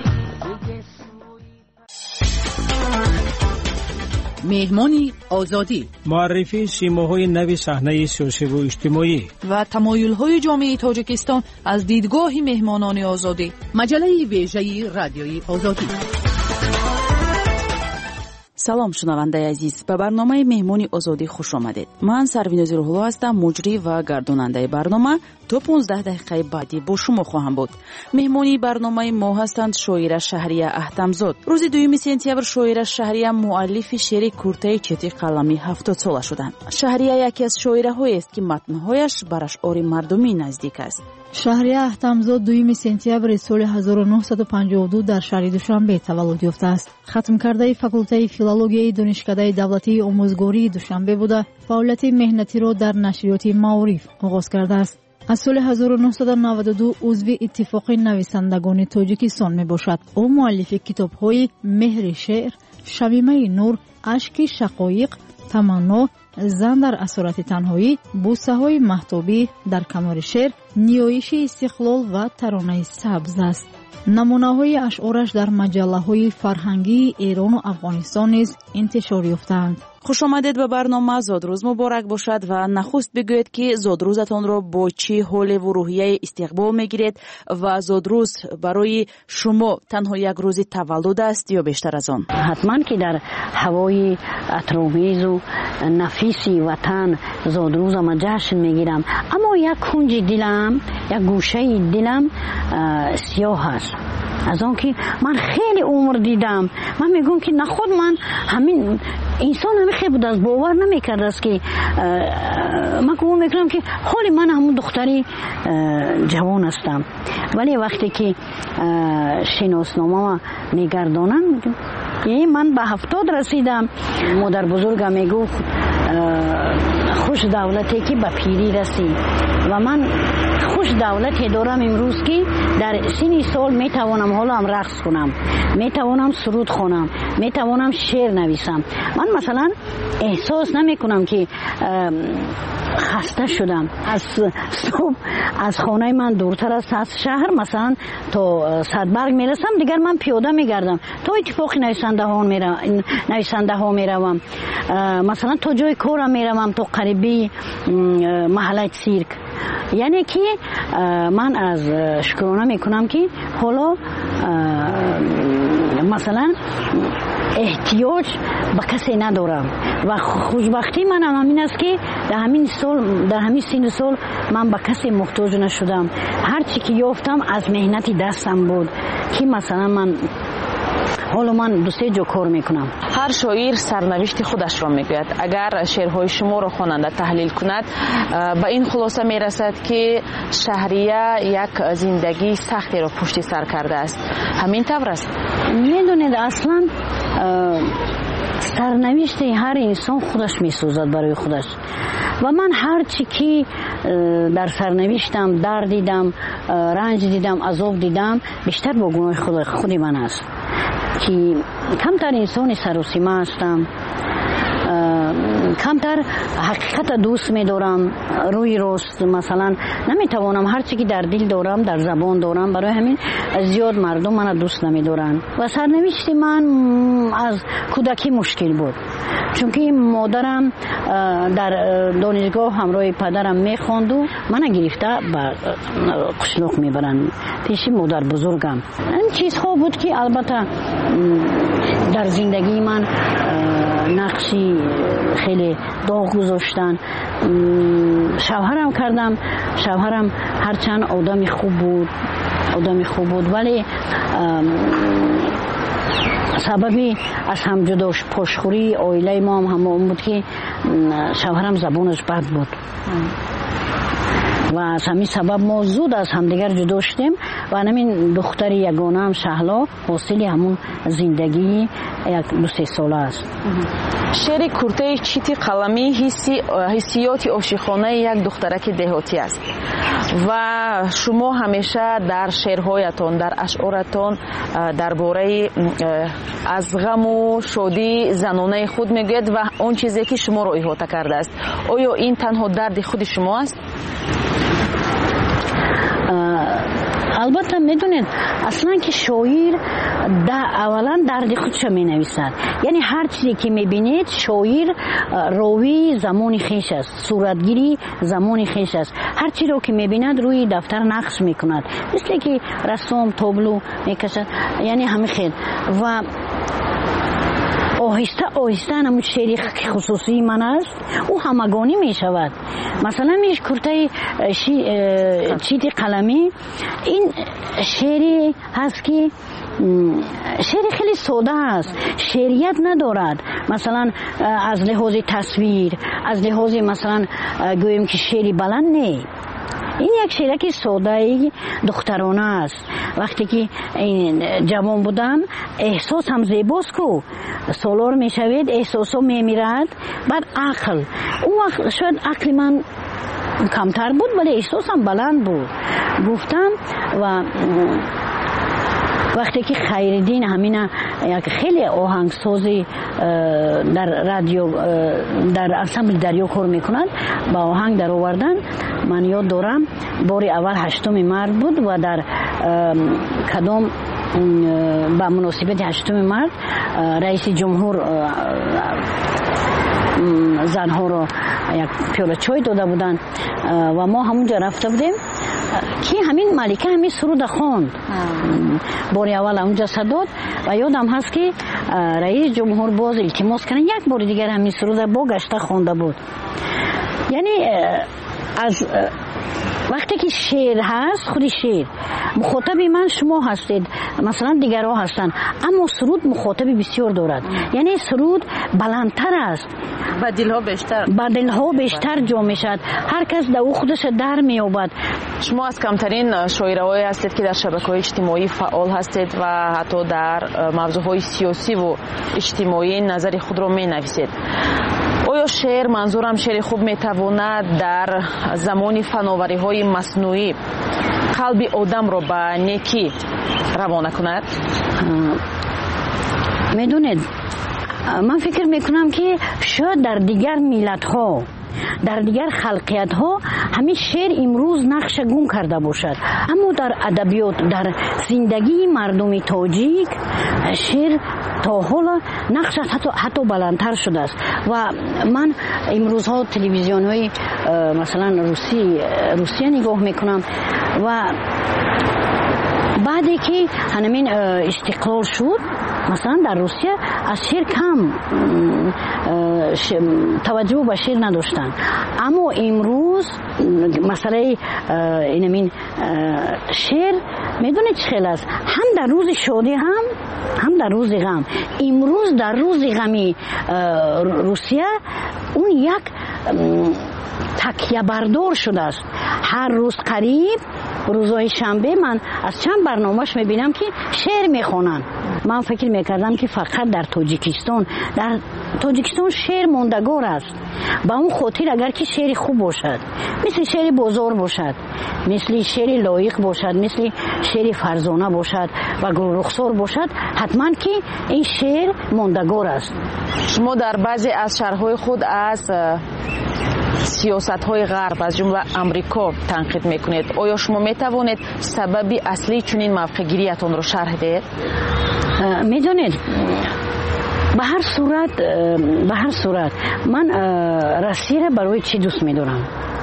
مهمانی آزادی، معرفی سیماهای نوی صحنه سیاسی و اجتماعی و تمایل‌های جامعه تاجیکستان از دیدگاه مهمانان آزادی. مجله ویژه رادیوی آزادی. سلام شنونده عزیز، به برنامه مهمانی آزادی خوش آمدید. من سرویناز روح‌الله هستم، مجری و گرداننده برنامه. تا پانزده دقیقه بعدی با شما خواهم بود. مهمانی برنامه ما هستند شاعره شهریه احتمزاد. روز دوم سپتامبر شاعره شهریه مؤلف شعر کورته چتی قلمی هفتاد ساله شدند. شهریه یکی از شاعرهایی است که متن‌هایش بر اشعار مردمی نزدیک است. شهریه احتمزاد دوم سپتامبر سال هزار و نهصد و پنجاه و دو در شهر دوشنبه تولد یافته است. ختم کرده فاکولته فیلولوژی دانشکده دولتی آموزگاری دوشنبه بوده. فعالیت مهنتی را در نشریات معارف آغاز کرده است. از سال هزار و نهصد و نود و دو عضو اتفاق نویسندگان تاجیکستان می باشد. او مؤلف کتاب‌های مهر شعر، شمیمه نور، اشک شقایق، تمنا، زن در اسارت تنهایی، بوسه های مهتابی در کنار شعر، نیایش استقلال و ترانه سبز است. نمونه های اشعارش در مجله های فرهنگی ایران و افغانستان نیز انتشار یافتند. خوش آمدید به برنامه. زادروز مبارک باشد و نخست بگوید که زادروزتان را با چه حال و روحیه استقبال میگیرید و زادروز برای شما تنها یک روز تولد است یا بیشتر از آن؟ حتما که در هوای عطرآمیز و نفیسی وطن زادروزم جشن میگیرم، اما یک کنج دلم، یک گوشه دلم سیاه است. از آن که من خیلی عمر دیدم، من میگم که نخود من همین انسان همین خیلی بود از باور نمیکرد است که من گمان میکنم که حالی من همون دختری جوان هستم، ولی وقتی که شناسنامه میگردانم من به هفتاد رسیدم. مادر بزرگم میگفت خوش دولتی که به پیری رسی و من خوش دولتی دارم امروز که در سن سال میتوانم حالا هم رقص کنم، میتوانم سرود خوانم، میتوانم شعر نویسم. من مثلا احساس نمی کنم که خسته شدم. از صبح از خانه من دورتر است، از شهر مثلا تا صدبرگ میرسم، دیگر من پیاده میگردم تا اتفاق نویسنده ها میرم نویسنده ها میروم، مثلا تا جای کارم میروم، تا قریبی محله سیرک. یعنی که من از شکرانه میکنم که حالا مثلا احتیاج به کسی ندارم و خوشبختی من هم همین است که در همین سال در همین سن سال من به کسی محتاج نشدم. هر چی که یافتم از مهنت دستم بود که مثلا من حالا من دو سه جا کار میکنم. هر شاعر سرنوشت خودش را میگوید. اگر شعرهای شما را خواننده تحلیل کند به این خلاصه میرسد که شهریه یک زندگی سختی را پشت سر کرده است. همین طور است؟ میدونید اصلا سرنوشت هر انسان خودش میسوزد برای خودش و من هر چی که در سرنوشتم درد دیدم، رنج دیدم، عذاب دیدم، بیشتر با گناه خود خودی من است که کمتر انسان سر و سیمه هستم، کمتر حقیقت دوست می دارم، روی راست مثلا نمیتوانم هر چی که در دل دارم در زبان دارم، برای همین زیاد مردم من دوست نمی دارن و سرنوشت من از کودکی مشکل بود، چون که مادرم در دانشگاه همراه پدرم میخواند و من گرفته به قشلاق میبرن پیش مادر بزرگم. این چیزها بود که البته در زندگی من نقشی خیلی داغ گذاشتن. شوهرم کردم، شوهرم هرچند آدم خوب بود آدم خوب بود ولی سببی از هم جدا پشخوری عائله ما هم همون بود که شوهرم زبانش بد بود. و از همین سبب ما زود از همدیگر جدا شدیم و همین دختر یگانه هم شهلا حاصل همون زندگی یک دو سه ساله است. شعر کورته چیتی قلمی حسی حسیات عاشقانه یک دخترک دهاتی است و شما همیشه در شعرهایتان در اشعارتان درباره از غم و شادی زنانه خود میگوید و اون چیزی که شما رو احاطه کرده است. آیا این تنها درد خود شما است؟ البته میدونید اصلا که شاعر اولا درد خودش می نویسد، یعنی هر چیزی که میبینید شاعر راوی زمان خویش است، صورتگیری زمان خویش است، هر چیزی رو که میبیند روی دفتر نقش میکند، مثل که رسام تابلو میکشد، یعنی همه خیلی و آهسته آهسته همون شعری خصوصی من است او همگانی می شود. مثلا میش کرته چیتی قلمی این شعری هست که شعری خیلی ساده است، شعریت ندارد، مثلا از لحاظ تصویر، از لحاظ مثلا گویم که شعری بلند نه، این یک شعری ساده دخترانه است. وقتی که جوان بودم احساس هم زیباست کو سالار می شوید، احساس هم می میرد، بعد عقل اون وقت شاید عقل من کمتر بود ولی احساس هم بلند بود. گفتم و وقتی که خیردین همین یک خیلی آهنگسازی در رادیو در انسامبل دریا کار میکنند با آهنگ در آوردن، من یاد دارم بار اول هشتم مرد بود و در کدام با مناسبت هشتم مرد رئیس جمهور زنها رو یک پیاله چای داده بودن و ما همونجا رفته بودیم که همین ملکه همین سرود خواند، بار اول اونجا صداد و یادم هست که رئیس جمهور باز التماس کنه یک بار دیگر همین سرود با گشته خوانده بود. یعنی از وقتی که شعر هست، خودی شعر مخاطب من شما هستید، مثلا دیگرها هستند، اما سرود مخاطب بسیار دارد، یعنی سرود بلندتر است، با دلها بیشتر با دلها بیشتر جا میشد، هر کس در او خودش در مییابد. شما از کمترین شاعرایی هستید که در شبکه‌های اجتماعی فعال هستید و حتی در موضوعهای سیاسی و اجتماعی نظر خود را مینویسید. آیا شعر، منظورم شعر خوب میتواند در زمان فناوری های مصنوعی قلب آدم را به نیکی روانه کند؟ میدونید من فکر میکنم که شاید در دیگر ملت ها، در دیگر خلقیت ها همین شعر امروز نقش گم کرده باشد، اما در ادبیات، در زندگی مردم تاجیک شعر تا حالا نقش حتی, حتی بلندتر شده است. و من امروز ها تلویزیون های مثلا روسی روسیه نگاه میکنم و بعدی که همین استقلال شد مثلا در روسیه از شعر کم توجه به شعر نداشتن، اما امروز مسئله اینمین شعر میدونید چه خیلی است، هم در روز شادی هم هم در روز غم. امروز در روز غمی روسیه اون یک تکیه بردار شده است. هر روز قریب روزهای شنبه من از چند برنامهش میبینم که شعر میخونن. من فکر میکردم که فقط در تاجیکستان در تاجیکستان شعر موندگار است، با اون خاطر اگر که شعر خوب باشد، مثل شعر بازار باشد، مثل شعر لایق باشد، مثل شعر فرزانه باشد و گل رخسار باشد، حتما که این شعر موندگار است. شما در بعضی از شعرهای خود از سیاست های غرب از جمله امریکا تنقید میکنید. آیا شما میتوانید سبب اصلی چنین موقع گیریتون رو شرح دهید؟ میدونید به هر صورت به هر صورت من روسیه را برای چی دوست میدارم؟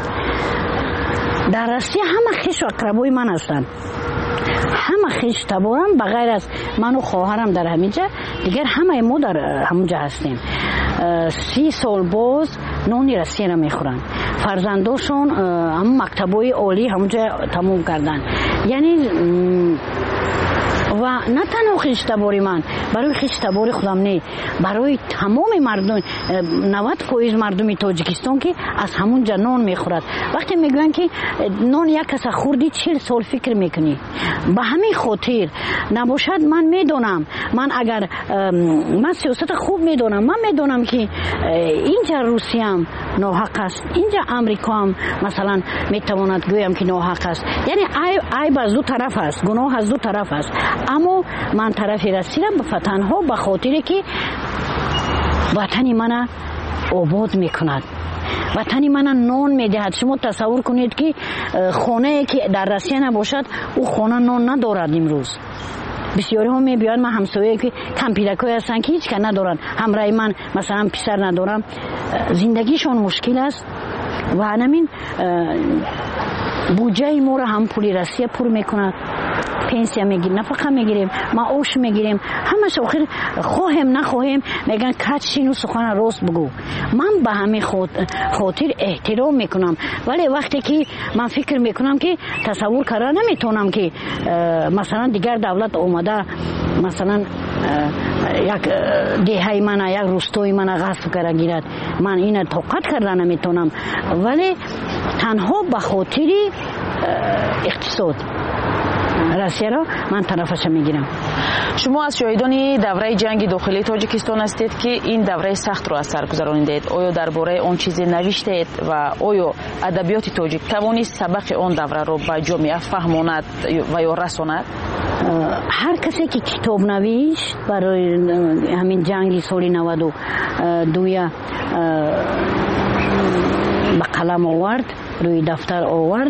در روسیه همه خویش و اقربای من هستند، همه خویش تبارم بغیر از من و خواهرم در همینجا، دیگر همه ما در همونجا هستیم. سی سال باز نون روسیه را میخورن، فرزنداشون هم مکتبای عالی همونجا تموم کردن. یعنی و نه تنها خیشتباری من، برای خیشتباری خودم نه، برای تمام مردم نود فیصد مردم تاجیکستان که از همون جا نان میخورد. وقتی میگن که نان یک کس خوردی چهل سال فکر میکنی. به همین خاطر نباشد من میدونم، من اگر من سیاست خوب میدونم، من میدونم که اینجا روسیه هم ناحق است، اینجا امریکا هم مثلا میتواند گویم که ناحق است. یعنی عیب از دو طرف است، گناه از دو طرف است. اما من طرفی رسیدم به تنها به خاطر که وطنی من آباد میکند، وطنی من نان میدهد. شما تصور کنید که خانه که در روسیه نباشد او خانه نان ندارد. امروز بسیاری ها میبیان، من همسایه که کمپیدکای هستن که هیچ که ندارن، همراه من مثلا پسر ندارم، زندگیشون مشکل است و همین بودجه ما را هم پولی روسیه پر میکند، پنسیا میگیریم، نفقه میگیریم، معاش میگیریم، همش آخر خواهیم نخواهیم میگن کچشین و سخن راست بگو. من به همین خاطر احترام میکنم، ولی وقتی که من فکر میکنم که تصور کردن نمیتونم که مثلا دیگر دولت اومده مثلا یک دیهای من یک روستای من غصب کرده گیرد، من این طاقت کردن نمیتونم، ولی تنها به خاطر اقتصاد روسیه را من طرفش میگیرم. شما از شاهدان دوره جنگ داخلی تاجیکستان هستید که این دوره سخت رو از سر گذراندید. آیا درباره آن چیزی نوشتید و آیا ادبیات تاجیک توانست سبق آن دوره رو به جامعه فهماند و یا رساند؟ هر کسی که کتاب نوشت برای همین جنگ سال نود و دو به قلم آورد، روی دفتر آورد،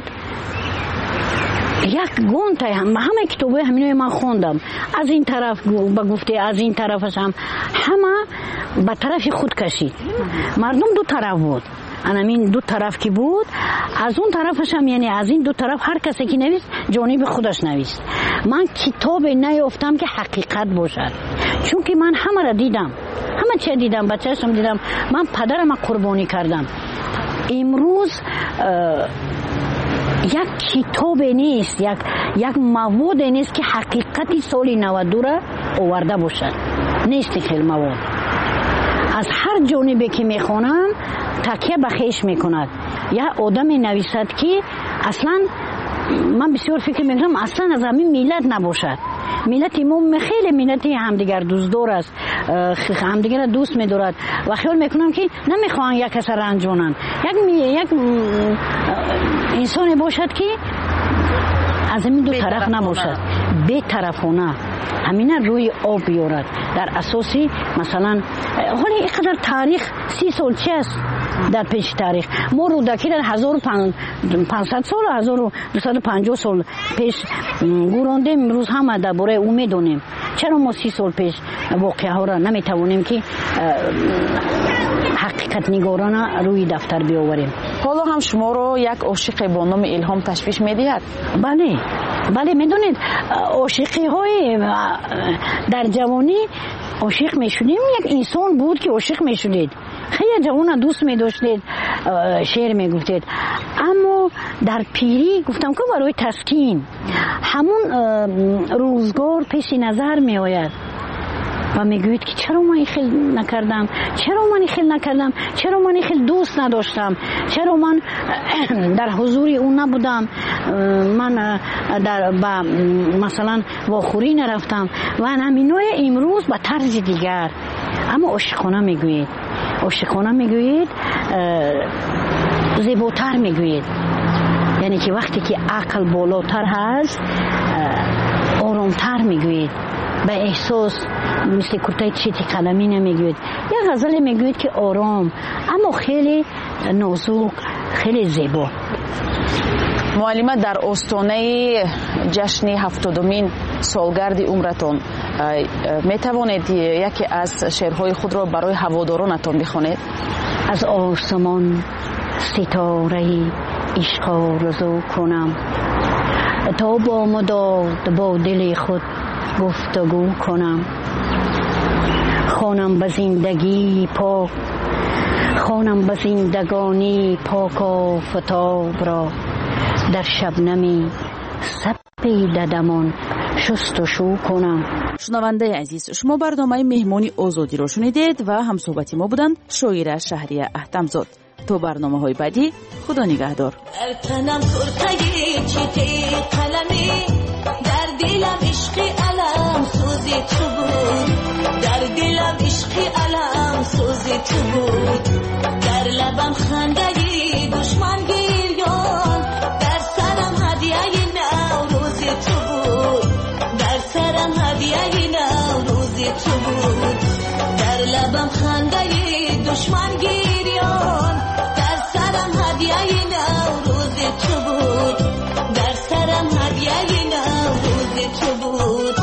یک گونت هم همه کتابه همینوی من خوندم، از این طرف به گفته از این طرفش هم همه به طرف خود کشید. مردم دو طرف بود، همین دو طرف که بود، از اون طرفش هم یعنی از این دو طرف هر کسی که نویست جانب خودش نویست. من کتاب نیافتم که حقیقت باشد، چون که من همه را دیدم، همه چه دیدم، بچه‌شم دیدم، من پدرم قربانی کردم. امروز یک کتاب نیست، یک یک مواد نیست که حقیقتی سال نود و دو را آورده باشد، نیست خیلی مواد. از هر جانبی که میخوانم تکیه به خویش میکند. یا آدم نویسد که اصلا من بسیار فکر میکنم اصلا از همین میلت نباشد. ملت ما خیلی ملت همدیگر دوستدار است، همدیگر دوست می‌دارد و خیال میکنم که نمیخوان یک کس رنجونن. یک یک انسانی باشد که از این دو طرف نباشد، بی طرفانه همینه روی آب بیارد. در اساسی مثلا حالا اینقدر تاریخ سی سال چه است در پیش تاریخ ما رو دکی در هزار و پانصد سال هزار و دویست و پنجاه سال پیش گوراندیم. امروز هم درباره او میدونیم. چرا ما سی سال پیش واقعه ها را نمیتوانیم که حقیقت نگارانه روی دفتر بیاوریم؟ حالا هم شما رو یک عاشق با نام الهام تشویش میدهد؟ بله بله، میدونید عاشقی های در جوانی عاشق میشدیم. یک انسان بود که عاشق میشدید، خیلی جوان دوست میداشتید، شعر میگفتید. اما در پیری گفتم که برای تسکین همون روزگار پیش نظر میآید و میگوید که چرا من خیلی نکردم، چرا من خیلی نکردم، چرا من خیلی دوست نداشتم، چرا من در حضور اون نبودم، من در با مثلا واخوری نرفتم و همینای امروز به طرز دیگر. اما عاشقانه میگوید، عاشقانه میگوید، زیباتر میگوید. یعنی که وقتی که عقل بالاتر هست آرامتر میگوید، به احساس مثل کرتای چیتی قلمی نمیگوید. یک غزل میگوید که آرام اما خیلی نازک، خیلی زیبا. معلمه، در آستانه جشن هفتادمین سالگرد عمرتان می توانید یکی از شعرهای خود را برای هوادارانتان بخوانید؟ از آسمان ستاره عشق آرزو کنم، تا با مداد با دل خود گفتگو کنم. خوانم به زندگی پاک، خوانم به زندگانی پاک آفتاب را، در شبنمی سپید دمان شستشو کنم. شنونده عزیز، شما برنامه مهمانی آزادی رو شنیدید و همصحبت ما بودند شاعره شهریه اهتمزاد. تو برنامه های بعدی خدا نگهدار. تنم ترتگی چیتی قلمی در دلم عشقی علم سوزی تو بود، در دلم عشقی علم سوزی تو بود، در لبم خندگی دشمن گریان، در سرم هدیه نوروزی تو بود، در سرم هدیه نوروزی تو بود، در لبم خندگی دشمن گریان، در سرم هدیه نوروزی تو بود، در سرم هدیه نوروزی تو بود.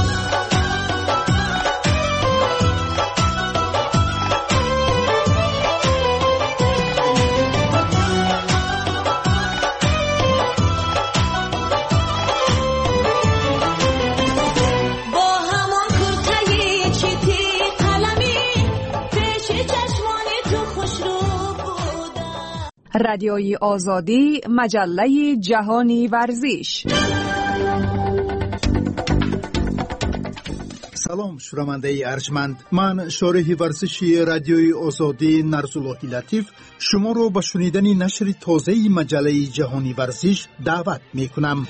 رادیوی آزادی، مجله جهانی ورزش. سلام شنونده ارجمند، من شارح ورزشی رادیوی آزادی نرسالله لطیف شما رو به شنیدن نشر تازه مجله جهانی ورزش دعوت می کنم.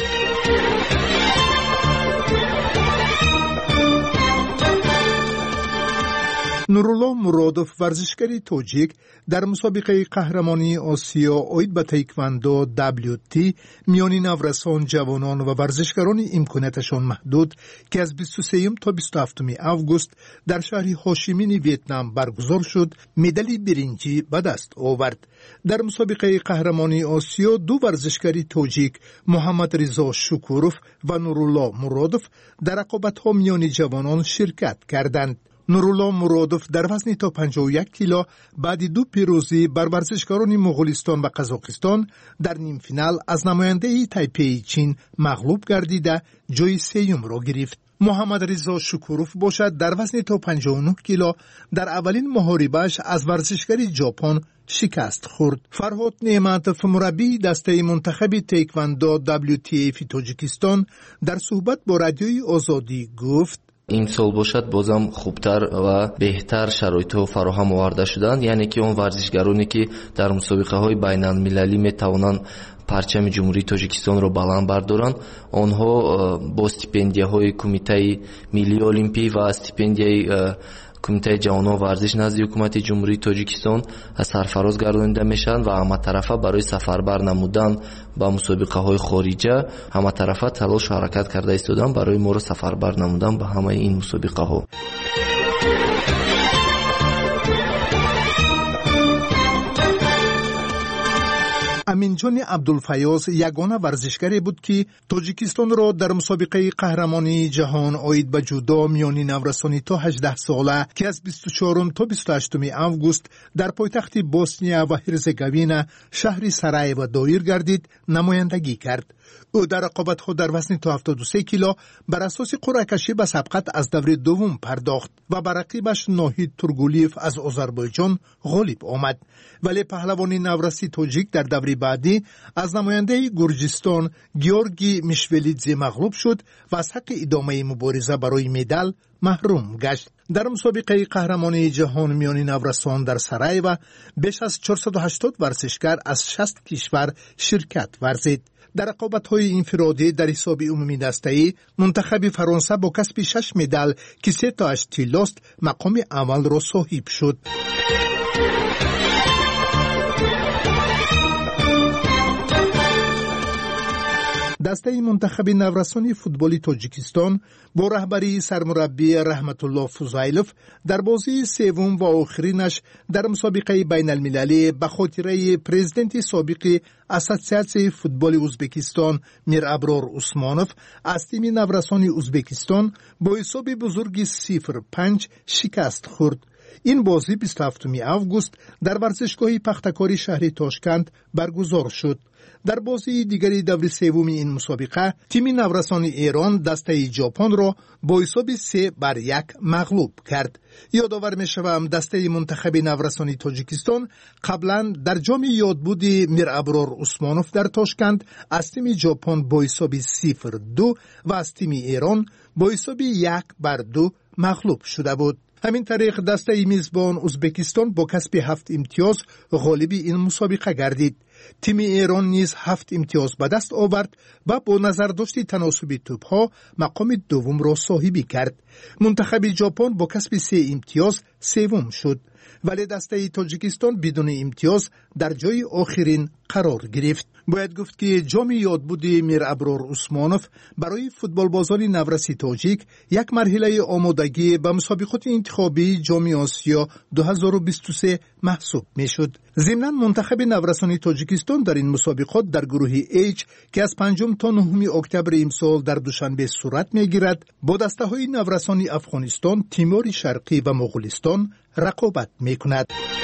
نورالله مرادوف ورزشکاری توجیک در مسابقه قهرمانی آسیا اوید به تایکواندو دبلیو تی میان نورسان جوانان و ورزشکاران امکاناتشان محدود که از بیست و سه تا بیست و هفت آگوست در شهر هاشیمین ویتنام برگزار شد، مدال برنجی به دست آورد. در مسابقه قهرمانی آسیا دو ورزشکاری توجیک محمد رضا شکوروف و نورالله مرادوف در رقابت‌ها میان جوانان شرکت کردند. نورالله مرادوف در وزن تا پنجاه و یک کیلو بعد دو پیروزی بر ورزشکاران مغولستان و قزاقستان در نیم فینال از نماینده تایپی چین مغلوب گردیده جای سیوم را گرفت. محمد رضا شکوروف باشد در وزن تا پنجاه و نه کیلو در اولین محاربه‌اش از ورزشکاری ژاپن شکست خورد. فرهاد نعمت مربی دسته منتخب تایکواندو دبلیو تی ای فی تاجیکستان در صحبت با رادیوی آزادی گفت: امسال бошад бозам хубтар ва беҳтар шароитҳо фароҳам оварда шуданд, яъне ки он варзишгароне ки дар мусобиқаҳои байналмилалӣ метавонанд парчами ҷумҳурии тоҷикистонро баланд бардоранд, онҳо бо стипендияҳои кумитаи миллии олимпӣ ва стипендияи кумитаи ҷавонон варзиш назди ҳукумати ҷумҳурии тоҷикистон сарфароз гардонида мешаванд ва ҳаматарафа барои сафарбар намудан ба мусобиқаҳои хориҷа ҳаматарафа талошу ҳаракат карда истоданд барои моро сафарбар намудан ба ҳамаи ин мусобиқаҳо. امینجان عبدالفیاض یگانه ورزشکاری بود که تاجیکستان را در مسابقه قهرمانی جهان اوید به جودو میان نورسانی تا هجده ساله که از بیست و چهارم تا بیست و هشتم آگوست در پایتخت بوسنیا و هرزگوین شهر سرایو دایر گردید نمایندگی کرد. او در رقابت‌ها در وزن تا هفتاد و سه کیلو بر اساس قرعه کشی به سبقت از دور دوم پرداخت و بر رقیبش ناهید تورگولیف از آذربایجان غالب آمد، ولی پهلوان نورسی تاجیک در دور بعدی از نماینده گرجستان گیورگی میشولیدزی مغلوب شد و از حق ادامه مبارزه برای مدال محروم گشت. در مسابقه قهرمانی جهان میان نورسان در سرایو بیش از چهارصد و هشتاد ورزشکار از شصت کشور شرکت ورزید. در رقابت‌های انفرادی در حساب عمومی دسته‌ای منتخب فرانسه با کسب شش مدال که سه تاش طلاست مقام اول را صاحب شد. دسته منتخب نورسانی فوتبالی تاجیکستان با رهبری سرمربی رحمت الله فوزایلوف در بازی سوم و آخرینش در مسابقه بین المللی به خاطره پرزیدنت سابق اساسیاسیون فوتبال ازبکستان میر ابرار عثمانوف از تیم نورسانی ازبکستان با حساب بزرگی صفر پنج شکست خورد. این بازی بیست و هفتم آگوست در ورزشگاه پختکاری شهر تاشکند برگزار شد. در بازی دیگری دور سوم این مسابقه تیم نورسان ایران دسته ژاپن را با حساب سه بر یک مغلوب کرد. یادآور می‌شوم دسته منتخب نورسان تاجیکستان قبلا در جام یادبود میر ابرار عثمانوف در تاشکند از تیم ژاپن با حساب صفر دو و از تیم ایران با حساب یک بر دو مغلوب شده بود. همین طریق دسته میزبان ازبکستان با کسب هفت امتیاز غالب این مسابقه گردید. تیم ایران نیز هفت امتیاز به دست آورد و با نظر داشت تناسب توپ‌ها مقام دوم را صاحبی کرد. منتخب ژاپن با کسب سه امتیاز سوم شد، ولی دسته تاجیکستان بدون امتیاز در جای آخرین قرار گرفت. باید گفت که جام یادبود میر ابرار عثمانوف برای فوتبال بازان نورسی تاجیک یک مرحله آمادگی به مسابقات انتخابی جام آسیا دو هزار و بیست و سه محسوب می شد. ضمناً منتخب نورسان تاجیکستان در این مسابقات در گروه H که از پنجم تا نهم اکتبر امسال در دوشنبه صورت می گیرد با دسته های نورسان افغانستان، تیمور شرقی و مغولستان رقابت می کند.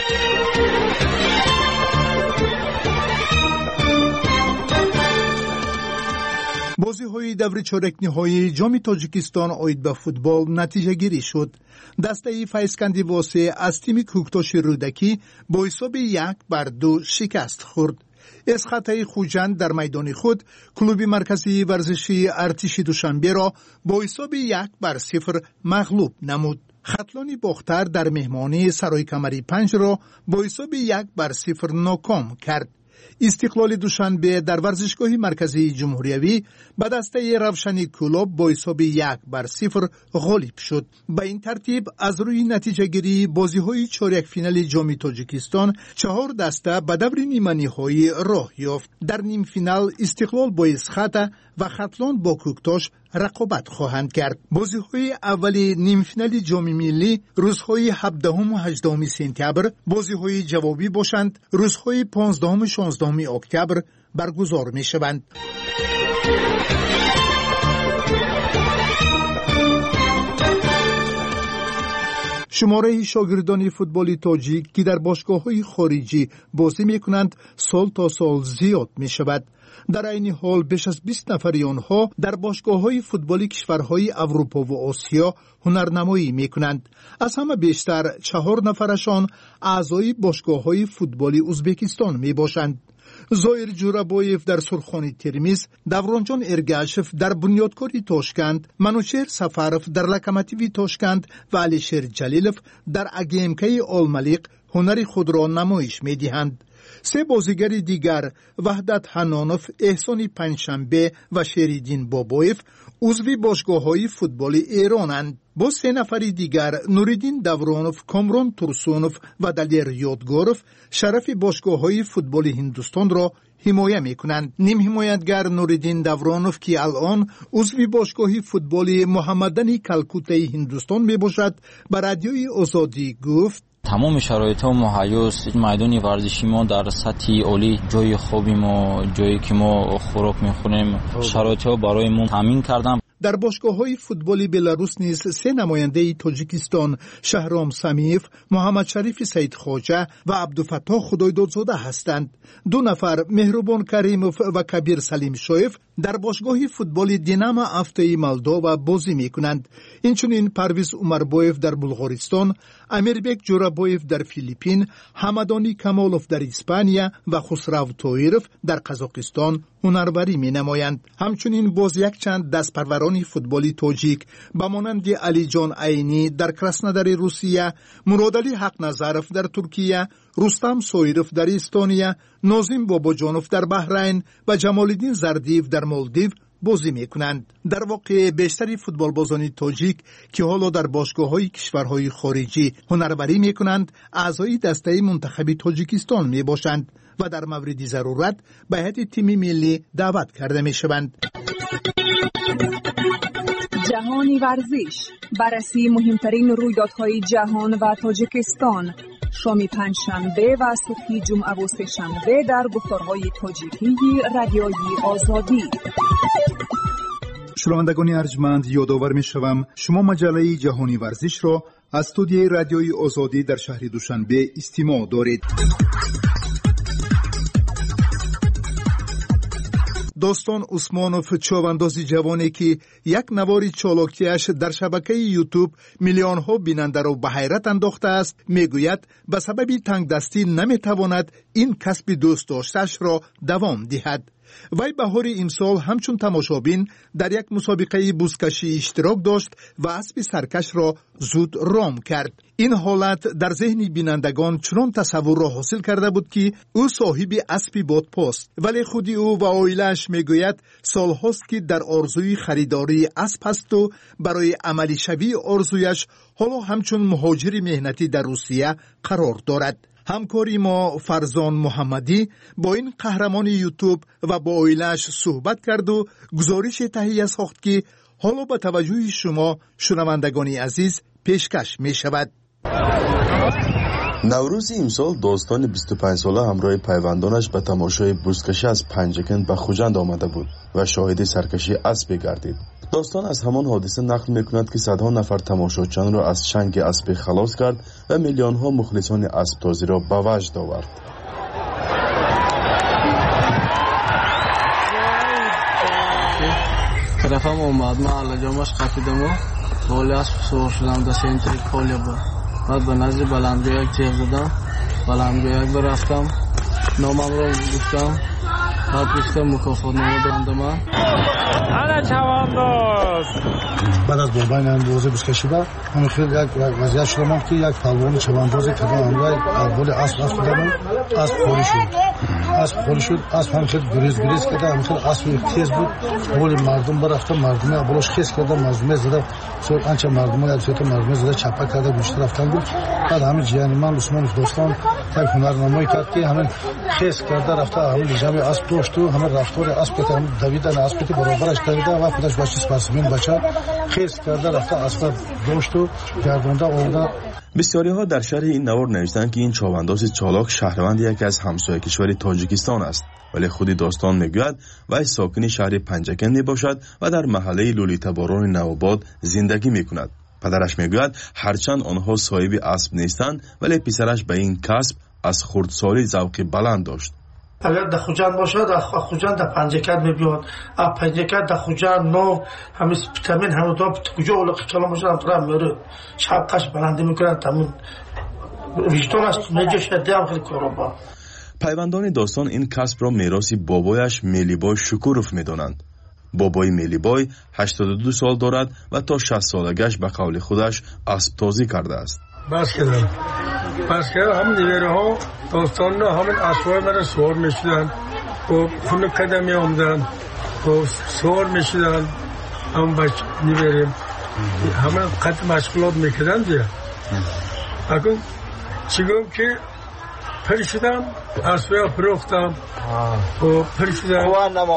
بازی های دور چهارک نهایی جام تاجیکستان آید به فوتبال نتیجه گیری شد. دسته فیضکندی واسه از تیم کوکتاش رودکی با حساب یک بر دو شکست خورد. از خطای خوجند در میدان خود کلوب مرکزی ورزشی ارتش دوشنبه را با حساب یک بر صفر مغلوب نمود. خطلانی باختر در مهمانی سرای کمری پنج را با حساب یک بر صفر ناکام کرد. استقلال دوشنبه در ورزشگاه مرکزی جمهوریوی به دسته روشنی کلوب با حساب یک بر صفر غالب شد. به این ترتیب از روی نتیجه گیری بازی های چهارک فینال جام تاجیکستان چهار دسته به دور نیمه نهایی راه یافت. در نیم فینال استقلال با اسخطه و خطلان با کوکتاش رقابت خواهند کرد. بازی های اولی نیم فینال جام ملی روزهای هفدهم و هجدهم سپتامبر، بازی های جوابی باشند روزهای پانزدهم و شانزدهم اکتبر برگزار می شوند. شماره شاگردان فوتبال تاجیک که در باشگاه‌های خارجی بازی می‌کنند سال تا سال زیاد می‌شود. در این حال بیش از بیست نفر آنها در باشگاه‌های فوتبالی کشورهای اروپا و آسیا هنرنمایی می‌کنند. از همه بیشتر چهار نفرشان اعضای باشگاه‌های فوتبالی ازبکستان می‌باشند. زایر جورابویف در سرخانی ترمیز، دورانجان ارگاشف در بنیادکاری تاشکند، منوچهر سفارف در لکماتیوی تاشکند و علیشیر جلیلف در اگیمکی آلملیق هنر خود را نمایش می‌دهند. سه بازیگر دیگر وحدت حنانوف، احسان پنجشنبه و شریدین بابایف عضو باشگاه‌های فوتبال ایرانند. با سه نفر دیگر نوریدین دورانوف، کامران ترسونوف و دلیر یادگاروف شرف باشگاه‌های فوتبال هندوستان را حمایه می‌کنند. نیم حمایتگر نوریدین دورانوف که الان عضو باشگاه فوتبال محمدنی کلکوته هندوستان میباشد به رادیوی آزادی گفت تمام شرایط ها مهیاست. میدان ورزشی ما در سطح عالی، جای خوبی ما، جایی که ما خوراک میخوریم، شرایط ها برای ما تامین کردم. در باشگاه‌های فوتبالی بلاروس نیز سه نماینده تاجیکستان شهرام سمیف، محمد شریف سید خواجه و عبدالفتاح خدایدادزاده هستند. دو نفر مهربان کریموف و کبیر سلیم شایف در باشگاه فوتبال دیناما افتای مالدووا بازی می‌کنند. اینچنین پرویز عمربایف در بلغارستان، امیربک جورابایف در فیلیپین، حمدانی کمالوف در اسپانیا و خسرو طاهرف در قزاقستان هنربری می‌نمایند. همچنین باز یک چند دستپروران فوتبالی تاجیک به مانند علی جان عینی در کراسنودار روسیه، مرادعلی حق نظرف در ترکیه، رستم سویرف در استونیا، نازم باباجانوف در بحرین و جمالالدین زردیف در مالدیو بازی میکنند. در واقع بیشتری فوتبال بازان تاجیک که حالا در باشگاه‌های کشورهای خارجی هنربری میکنند، اعضای دسته منتخب تاجیکستان میباشند و در مورد ضرورت به هیئت تیم ملی دعوت کرده میشوند. جهانی ورزش، بررسی مهمترین رویدادهای جهان و تاجیکستان، شام پنجشنبه و صبح جمعه و سه‌شنبه در گفتارهای تاجیکی رادیوی آزادی. شنوندگان ارجمند، یادآور می‌شوم شما مجله جهانی ورزش را از استودیوی رادیوی آزادی در شهر دوشنبه استماع دارید. داستان عثمانوف چاواندازی جوانی که یک نواری چالاکیش در شبکه یوتیوب میلیون ها بیننده را به حیرت انداخته است، میگوید به سبب تنگ دستی نمیتواند این کسب دوست داشته‌اش را دوام دهد. وی بهار امسال همچون تماشابین در یک مسابقه بزکشی اشتراک داشت و اسب سرکش را زود رام کرد. این حالت در ذهن بینندگان چنان تصور را حاصل کرده بود که او صاحب اسب بادپاست، ولی خودی او و عائله‌اش میگوید سالهاست که در آرزوی خریداری اسب است و برای عملی شوی آرزویش حالا همچون مهاجر مهنتی در روسیه قرار دارد. همکاری ما فرزان محمدی با این قهرمان یوتیوب و با عائله‌اش صحبت کرد و گزارش تهیه ساخت که حالا به توجه شما شنوندگان عزیز پیشکش می شود. نوروز امسال داستان بیست و پنج ساله همراه پیوندانش به تماشای بزکشی از پنجکن به خوجند آمده بود و شاهد سرکشی اسب گردید. داستان از همان حادثه نقل میکند که صدها نفر تماشاچیان را از چنگ اسب خلاص کرد و میلیون ها مخلصان اسب تازی را به وجد آورد. طرفم اومد، من علا جامش قفیدم و بالی اسب سوار شدم، دست این طریق کالی بود. بعد به نزد بلندگاه یک جیغ زدم، بلندگاه یک برفتم، نامم را گفتم، بعد گفتم مکافات نامه دارنده من. انا چوانداز بعد از بابین اندازه بزکشی با همین خیلی یک وضعیت شدم که یک پلوان چواندازی که همراه اول اسب اسب دادم، اسب خوری شد. اسب خوری شد، اسب هم خیلی گریز گریز کرده، هم خیلی اسب تیز بود. اول مردم برفتم، مردم ابروش خیس کرده، مردم زده، سر آنچه مردم یا سوت مردم زده چپا کرده گوشت رفتن بود. بعد همین جیانی من عثمان دوستان یک هنرنمایی کرد که همین خیس کرده رفته، همین جمع اسب داشت و همین رفتار اسب که هم دویدن اسب که برابرش دویده و خودش بچه سپاسمین بچه خیس کرده رفته اسب داشت و گردونده آورده. بسیاری ها در شرح این نوار نوشتند که این چاوانداز چالاک شهروند یکی از همسایه کشور تاجیکستان است، ولی خودی داستان میگوید وی ساکن شهر پنجکن میباشد و در محله لولیتا باران نوآباد زندگی میکند. پدرش میگوید هرچند آنها صاحب اسب نیستند ولی پسرش به این کسب از خردسالی ذوق بلند داشت. اگر در خوجند باشه، در خوجند در پنجکن میبیاد، از پنجکن در خوجند نو همین ویتامین همون کجا اولق کلام باشه هم طرف میره شبقش بلنده میکنن تمون ویژدان است میجه شده هم خیلی کارا با. پیوندان داستان این کسب را میراثی بابایش میلیبای شکوروف میدانند. بابای میلیبای هشتاد و دو سال دارد و تا شصت سالگش به قول خودش اسب تازی کرده است. بس کردم بس کردم همین نیوره ها داستان ها همین اسبای مرا سوار میشدن و خونه قدمی آمدن و سوار میشدن هم بچ نیوره همین قد مشغولات میکردن دیگه. اکن چیگم که پری شدم اسبای ها پروختم و پری شدم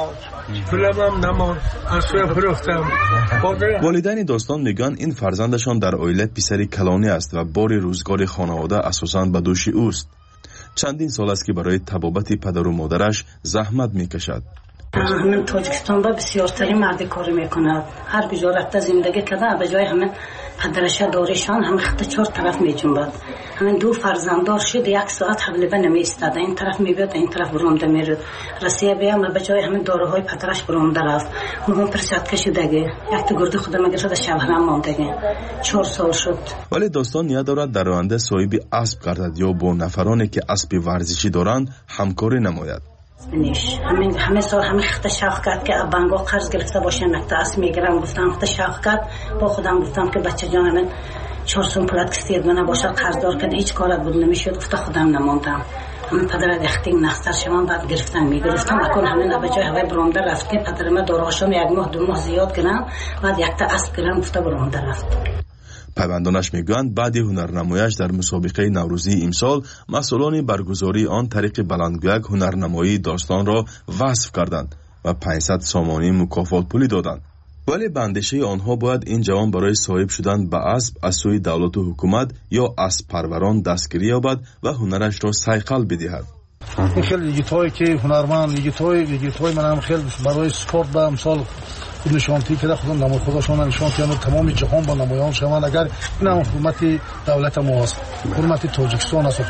پلمم نماز اسبای ها پروختم. والدین داستان میگن این فرزندشان در عائله پسری کلانی است و بار روزگار خانواده اساساً به دوش اوست. چندین سال است که برای طبابت پدر و مادرش زحمت میکشد. همین تاجیکستان با بسیارترین مردی کار میکند. هر کجا رفته زندگی کرده به جای همین پدرش دارشان هم خط چهار طرف میجنبد. همین دو فرزنددار شد یک ساعت حقیقتا نمیستاد، این طرف میبود این طرف برونده میره. رسیه بیام به جای همین داروهای پدرش برونده رفت. مهم پرسات کشیدگی یک تا گرده خودم مگه در شهرم ماندگی چهار سال شد. ولی داستان نیاز دارد در آینده صاحب اسب گردد یا با نفرانی که اسب ورزشی دارند همکاری نماید. نیش همین همه سال همین خط شاخ کرد که بانگو قرض گرفته باشه نکته اسب میگیرم گفتم خط شاخ کرد با خودم گفتم که بچه جان من چهار سون پولت کسید من باشه قرضدار کرد هیچ کارت بود نمیشد گفته خودم نموندم. همین پدر گختی نختر شما بعد گرفتن میگرفتم اکن همین به جای هوای برونده رفت که پدر ما داروهاشم یک ماه دو ماه زیاد گرم بعد یک تا اسب گرم گفته برونده رفت. پیوندانش میگویند بعد هنرنمایش در مسابقه نوروزی امسال مسئولان برگزاری آن طریق بلندگویک هنرنمایی داستان را وصف کردند و پانصد سامانی مکافات پولی دادند. ولی به اندیشه آنها باید این جوان برای صاحب شدن به اسب از سوی دولت و حکومت یا اسب پروران دستگیری یابد و هنرش را صیقل بدهد. این خیلی یگیتایی که هنرمند یگیتای یگیتای من هم خیلی برای سپورت به امسال خود نشانتی که خود نمای خودشون نشان کردن تمام جهان با نمایان شوند. اگر این هم حکومت دولت ما است، حکومت تاجیکستان است.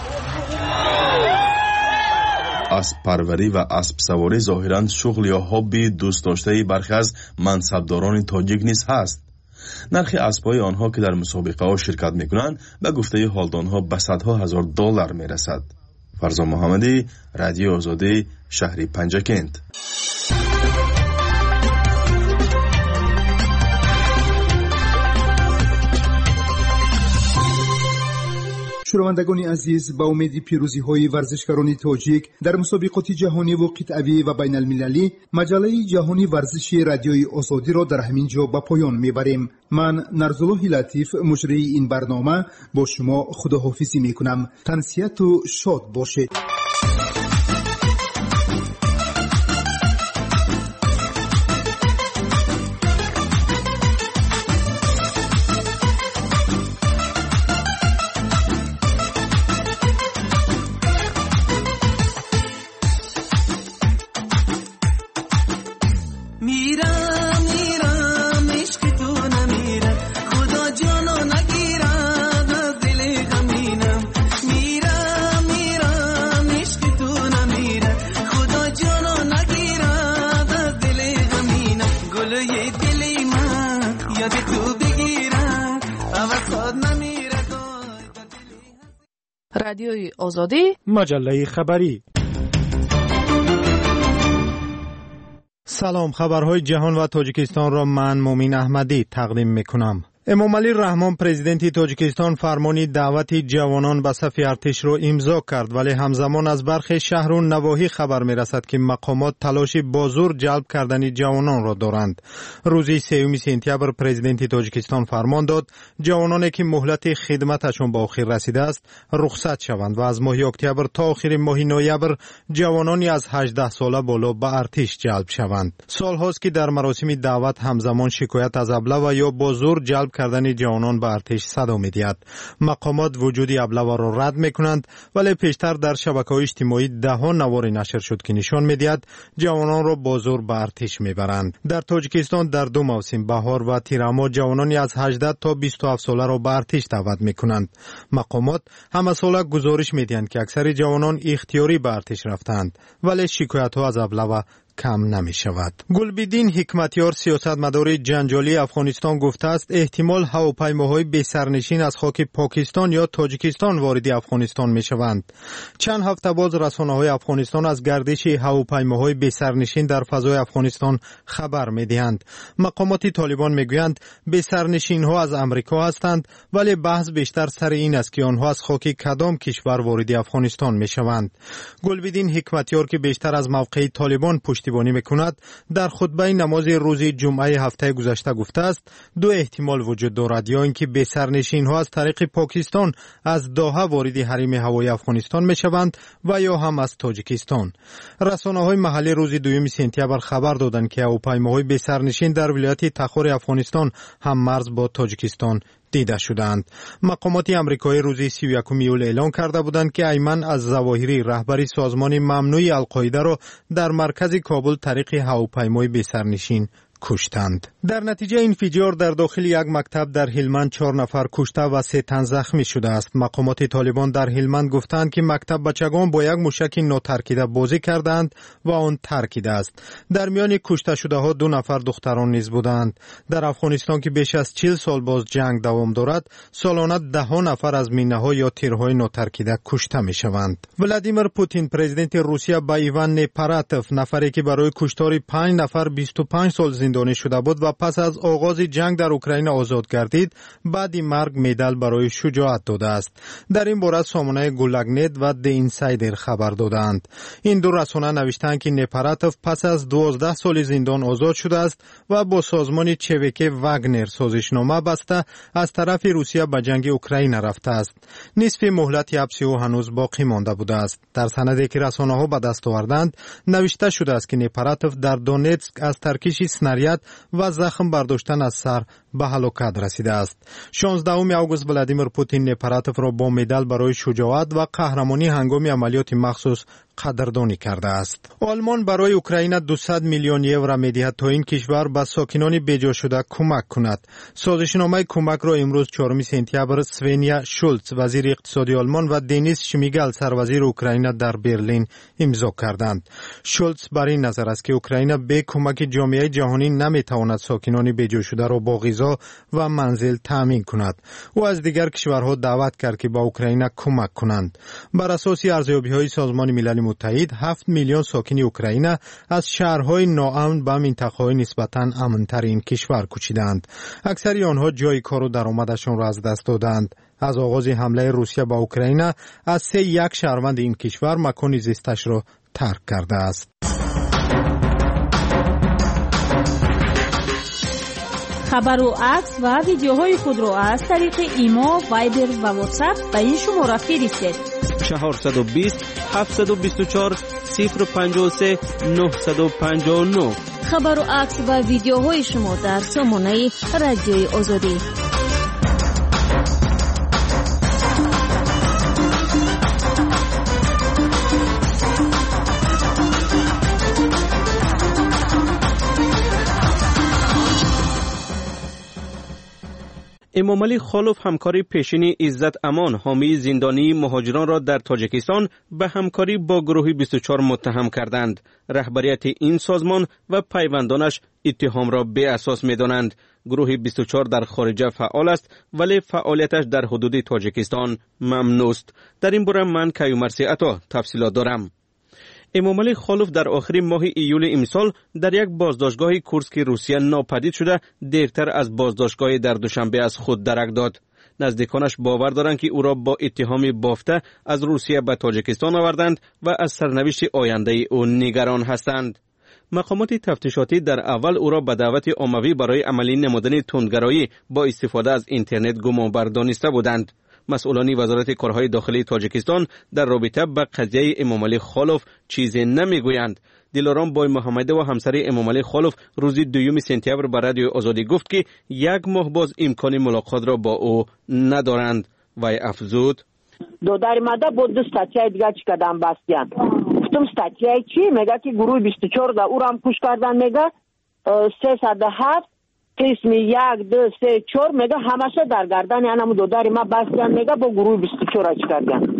اسب پروری و اسب سواری ظاهراً شغل یا هابی دوست داشته برخی از منصبداران تاجیک نیز هست. نرخ اسب‌های آنها که در مسابقه ها شرکت می‌کنند به گفته حالدانها به صدها هزار دلار می‌رسد. فرزان محمدی، رادیو آزادی، شهر پنجکند. شنوندگان عزیز، با امید پیروزی های ورزشکاران تاجیک در مسابقات جهانی و قطعی و بین المللی، مجله جهانی ورزشی رادیوی آزادی را در همین جا به پایان میبریم. من نرزالله لطیف مجری این برنامه با شما خداحافظی میکنم. تنسیت و شاد باشید. رادیوی آزادی، مجله خبری. سلام، خبرهای جهان و تاجیکستان را من مومین احمدی تقدیم میکنم. امامعلی رحمان پرزیدنت تاجیکستان فرمانی دعوت جوانان به صف ارتش را امضا کرد، ولی همزمان از برخی شهر و نواحی خبر میرسد که مقامات تلاش با زور جلب کردن جوانان را دارند. روز سوم سپتامبر پرزیدنت تاجیکستان فرمان داد جوانانی که مهلت خدمتشان به آخر رسیده است رخصت شوند و از ماه اکتبر تا آخر ماه نوامبر جوانانی از هجده ساله بالا به ارتش جلب شوند. سالهاست که در مراسم دعوت همزمان شکایت از ابله و یا با زور جلب کردن جوانان به ارتش صدا می‌دهد. مقامات وجود ابله را رد می‌کنند، ولی پیشتر در شبکه‌های اجتماعی ده‌ها نوار نشر شد که نشان می‌دهد جوانان را با زور به ارتش می‌برند. در تاجیکستان در دو موسم بهار و تیراما جوانانی از هجده تا بیست و هفت ساله را به ارتش دعوت می‌کنند. مقامات همه ساله گزارش می‌دهند که اکثر جوانان اختیاری به ارتش رفتند، ولی شکایت‌ها از ابله کم نمی شود. گلبدین حکمتیار سیاستمدار جنجالی افغانستان گفته است احتمال هواپیماهای بی سرنشین از خاک پاکستان یا تاجیکستان وارد افغانستان می شوند. چند هفته باز رسانه‌های افغانستان از گردش هواپیماهای بی سرنشین در فضای افغانستان خبر می دهند. مقامات طالبان می گویند بی سرنشین ها از امریکا هستند، ولی بحث بیشتر سر این است که آنها از خاک کدام کشور وارد افغانستان می شوند. گلبدین حکمتیار که بیشتر از موقع طالبان پشت پشتیبانی میکند در خطبه نماز روز جمعه هفته گذشته گفته است دو احتمال وجود دارد، یا اینکه بی سرنشین ها از طریق پاکستان از دوحه وارد حریم هوایی افغانستان میشوند و یا هم از تاجیکستان. رسانه‌های محلی روز دوم سپتامبر خبر دادند که هواپیماهای بی سرنشین در ولایت تخار افغانستان هم مرز با تاجیکستان دیده شدند. مقامات امریکایی روز سی و یکم ایول اعلان کرده بودند که ایمن از ظواهری رهبری سازمان ممنوع القاعده را در مرکز کابل طریق هواپیمای بی سرنشین کشتند. در نتیجه انفجار در داخل یک مکتب در هلمند چهار نفر کشته و سه تن زخمی شده است. مقامات طالبان در هلمند گفتند که مکتب بچگان با یک موشک ناترکیده بازی کردند و آن ترکیده است. در میان کشته شده ها دو نفر دختران نیز بودند. در افغانستان که بیش از چهل سال باز جنگ دوام دارد، سالانه ده ها نفر از مینه ها یا تیرهای ناترکیده کشته می شوند. ولادیمیر پوتین پرزیدنت روسیه با ایوان نپراتوف، نفری که برای کشتار پنج نفر بیست و پنج سال زندانی شده بود و پس از آغاز جنگ در اوکراین آزاد گردید، بعد مرگ مدال برای شجاعت داده است. در این باره سامانه گولاگنت و دی اینسایدر خبر دادند. این دو رسانه نوشتند که نپراتوف پس از دوازده سال زندان آزاد شده است و با سازمان چویک واگنر سازشنامه بسته از طرف روسیه به جنگ اوکراین رفته است. نصف مهلت حبس او هنوز باقی مانده بوده است. در سندی که رسانه‌ها به دست آوردند نوشته شده است که نپراتوف در دونتسک از ترکیش سناریاد و زخم برداشتن از سر به هلاکت رسیده است. شانزدهم آگوست ولادیمیر پوتین نپراتوف را با مدال برای شجاعت و قهرمانی هنگام عملیات مخصوص قدردانی کرده است. آلمان برای اوکراین دویست میلیون یورو می‌دهد تا این کشور به ساکنان بیجا شده کمک کند. سازشنامه کمک را امروز چهارم سپتامبر سوینیا شولتز وزیر اقتصادی آلمان و دنیس شمیگل سروزیر اوکراین در برلین امضا کردند. شولتز بر این نظر است که اوکراین به کمک جامعه جهانی نمی‌تواند ساکنان بیجا شده را با غذا و منزل تامین کند. او از دیگر کشورها دعوت کرد که با اوکراین کمک کنند. بر اساس ارزیابی‌های سازمان ملل متحد هفت میلیون ساکن اوکراین از شهرهای ناامن به منطقه‌های نسبتاً امن‌ترین کشور کوچیدند. اکثر آنها جای کار و درآمدشان را از دست دادند. از آغاز حمله روسیه به اوکراین از سه یک شهروند این کشور مکان زیستش را ترک کرده است. خبر و عکس و ویدیوهای خود را از طریق ایما، وایبر و واتساپ به این شماره فرستید. چهارصد و بیست هفتصد و بیست و چهار صفر پنجاه و سه نهصد و پنجاه و نه. خبر و عکس و ویدیوهای شما در سامانه رادیوی آزادی. امامعلی خالف همکاری پیشین عزت امان حامی زندانی مهاجران را در تاجیکستان به همکاری با گروه بیست و چهار متهم کردند. رهبریت این سازمان و پیوندانش اتهام را بی اساس می دانند. گروه بیست و چهار در خارجه فعال است ولی فعالیتش در حدود تاجیکستان ممنوع است. در این باره من کیومرثی عطا تفصیلات دارم. امامعلی خالف در آخر ماه ایول امسال در یک بازداشتگاه کورسک روسیه ناپدید شده دیرتر از بازداشتگاه در دوشنبه از خود درک داد. نزدیکانش باور دارند که او را با اتهام بافته از روسیه به تاجیکستان آوردند و از سرنوشت آینده او نگران هستند. مقامات تفتیشاتی در اول او را به دعوت عمومی برای عملی نمودن تندگرایی با استفاده از اینترنت گمانبر دانسته بودند. مسئولان وزارت کارهای داخلی تاجیکستان در رابطه با قضیه امامعلی خالف چیزی نمیگویند. دلارام بای محمدی و همسر امامعلی خالف روز دوم سپتامبر به رادیو آزادی گفت که یک ماه باز امکان ملاقات را با او ندارند. وی افزود: دو در ماده بود استاتیای دیگه چی کدام باستیان گفتم استاتیای چی؟ میگه که گروه بیست و چهار دا او را هم کش کردن. میگه سیصد و هفت قسم یک دو سه چهار میگه همشه در گردن یعنی دو در ما باستیان. میگه با گروه بیست و چهار چی کردن.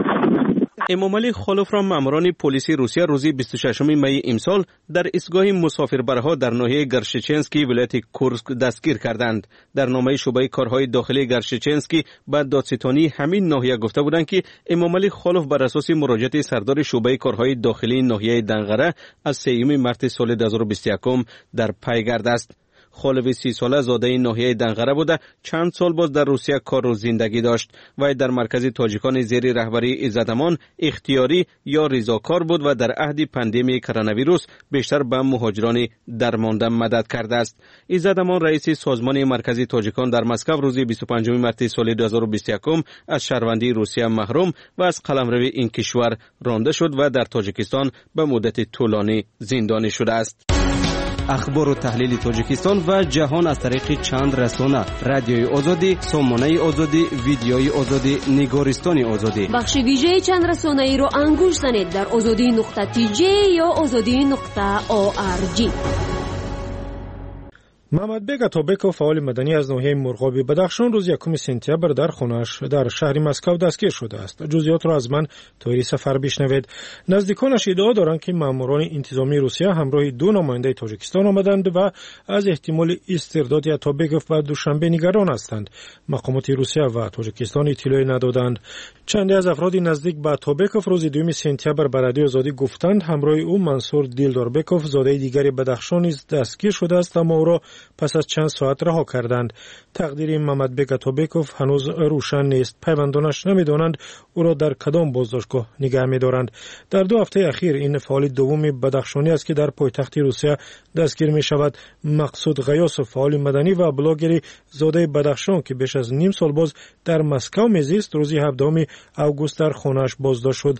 امامعلی خالف را ماموران پلیس روسیه روز بیست و ششم می امسال در ایستگاه مسافربرها در ناحیه گرشچنسکی ولایت کورسک دستگیر کردند. در نامه شعبه کارهای داخلی گرشچنسکی به دادستانی همین ناحیه گفته بودند که امامعلی خالف بر اساس مراجعه سردار شعبه کارهای داخلی ناحیه دنغره از سوم مارس سال دو هزار و بیست و یک در پیگرد است. خالف سی ساله زاده ناحیه دنغره بوده چند سال باز در روسیه کار و زندگی داشت و در مرکز تاجیکان زیر رهبری عزت امان اختیاری یا رضاکار بود و در عهد پاندمی کرونا ویروس بیشتر به مهاجران درمانده مدد کرده است. عزت امان رئیس سازمان مرکزی تاجیکان در مسکو روز بیست و پنجم مارس سال دو هزار و بیست و یک از شهروندی روسیه محروم و از قلمرو این کشور رانده شد و در تاجیکستان به مدت طولانی زندانی شده است. اخبار و تحلیل تاجیکستان و جهان از طریق چند رسانه: رادیوی آزادی، سامانه آزادی، ویدیوی آزادی، نگارستان آزادی. بخش ویژه چند رسانه ای رو انگوش زنید در آزادی نقطه تی جی یا آزادی نقطه او آر جی. محمد بیگ اتابکوف فعال مدنی از ناحیه مرغابی بدخشان روز یکم سپتامبر در خانه‌اش در شهر مسکو دستگیر شده است. جزئیات را از من طوری سفر بشنوید. نزدیکانش ادعا دارند که ماموران انتظامی روسیه همراه دو نماینده تاجیکستان آمدند و از احتمال استرداد اتابکوف به دوشنبه نگران هستند. مقامات روسیه و تاجیکستان اطلاعی ندادند. چندی از افراد نزدیک به اتابکوف روز دوم سپتامبر به رادیو آزادی گفتند همراه او منصور دیلداربکوف زاده دیگری بدخشان نیز دستگیر شده است اما او را پس از چند ساعت رها کردند. تقدیر محمد بیگ اتابکوف هنوز روشن نیست. پیوندانش نمیدانند او را در کدام بازداشتگاه نگه می‌دارند. در دو هفته اخیر این فعال دوم بدخشانی است که در پایتخت روسیه دستگیر می‌شود. مقصود غیاسوف فعال مدنی و بلاگری زاده بدخشان که بیش از نیم سال باز در مسکو میزیست روز هفدهم آگوست در خانه‌اش بازداشت شد.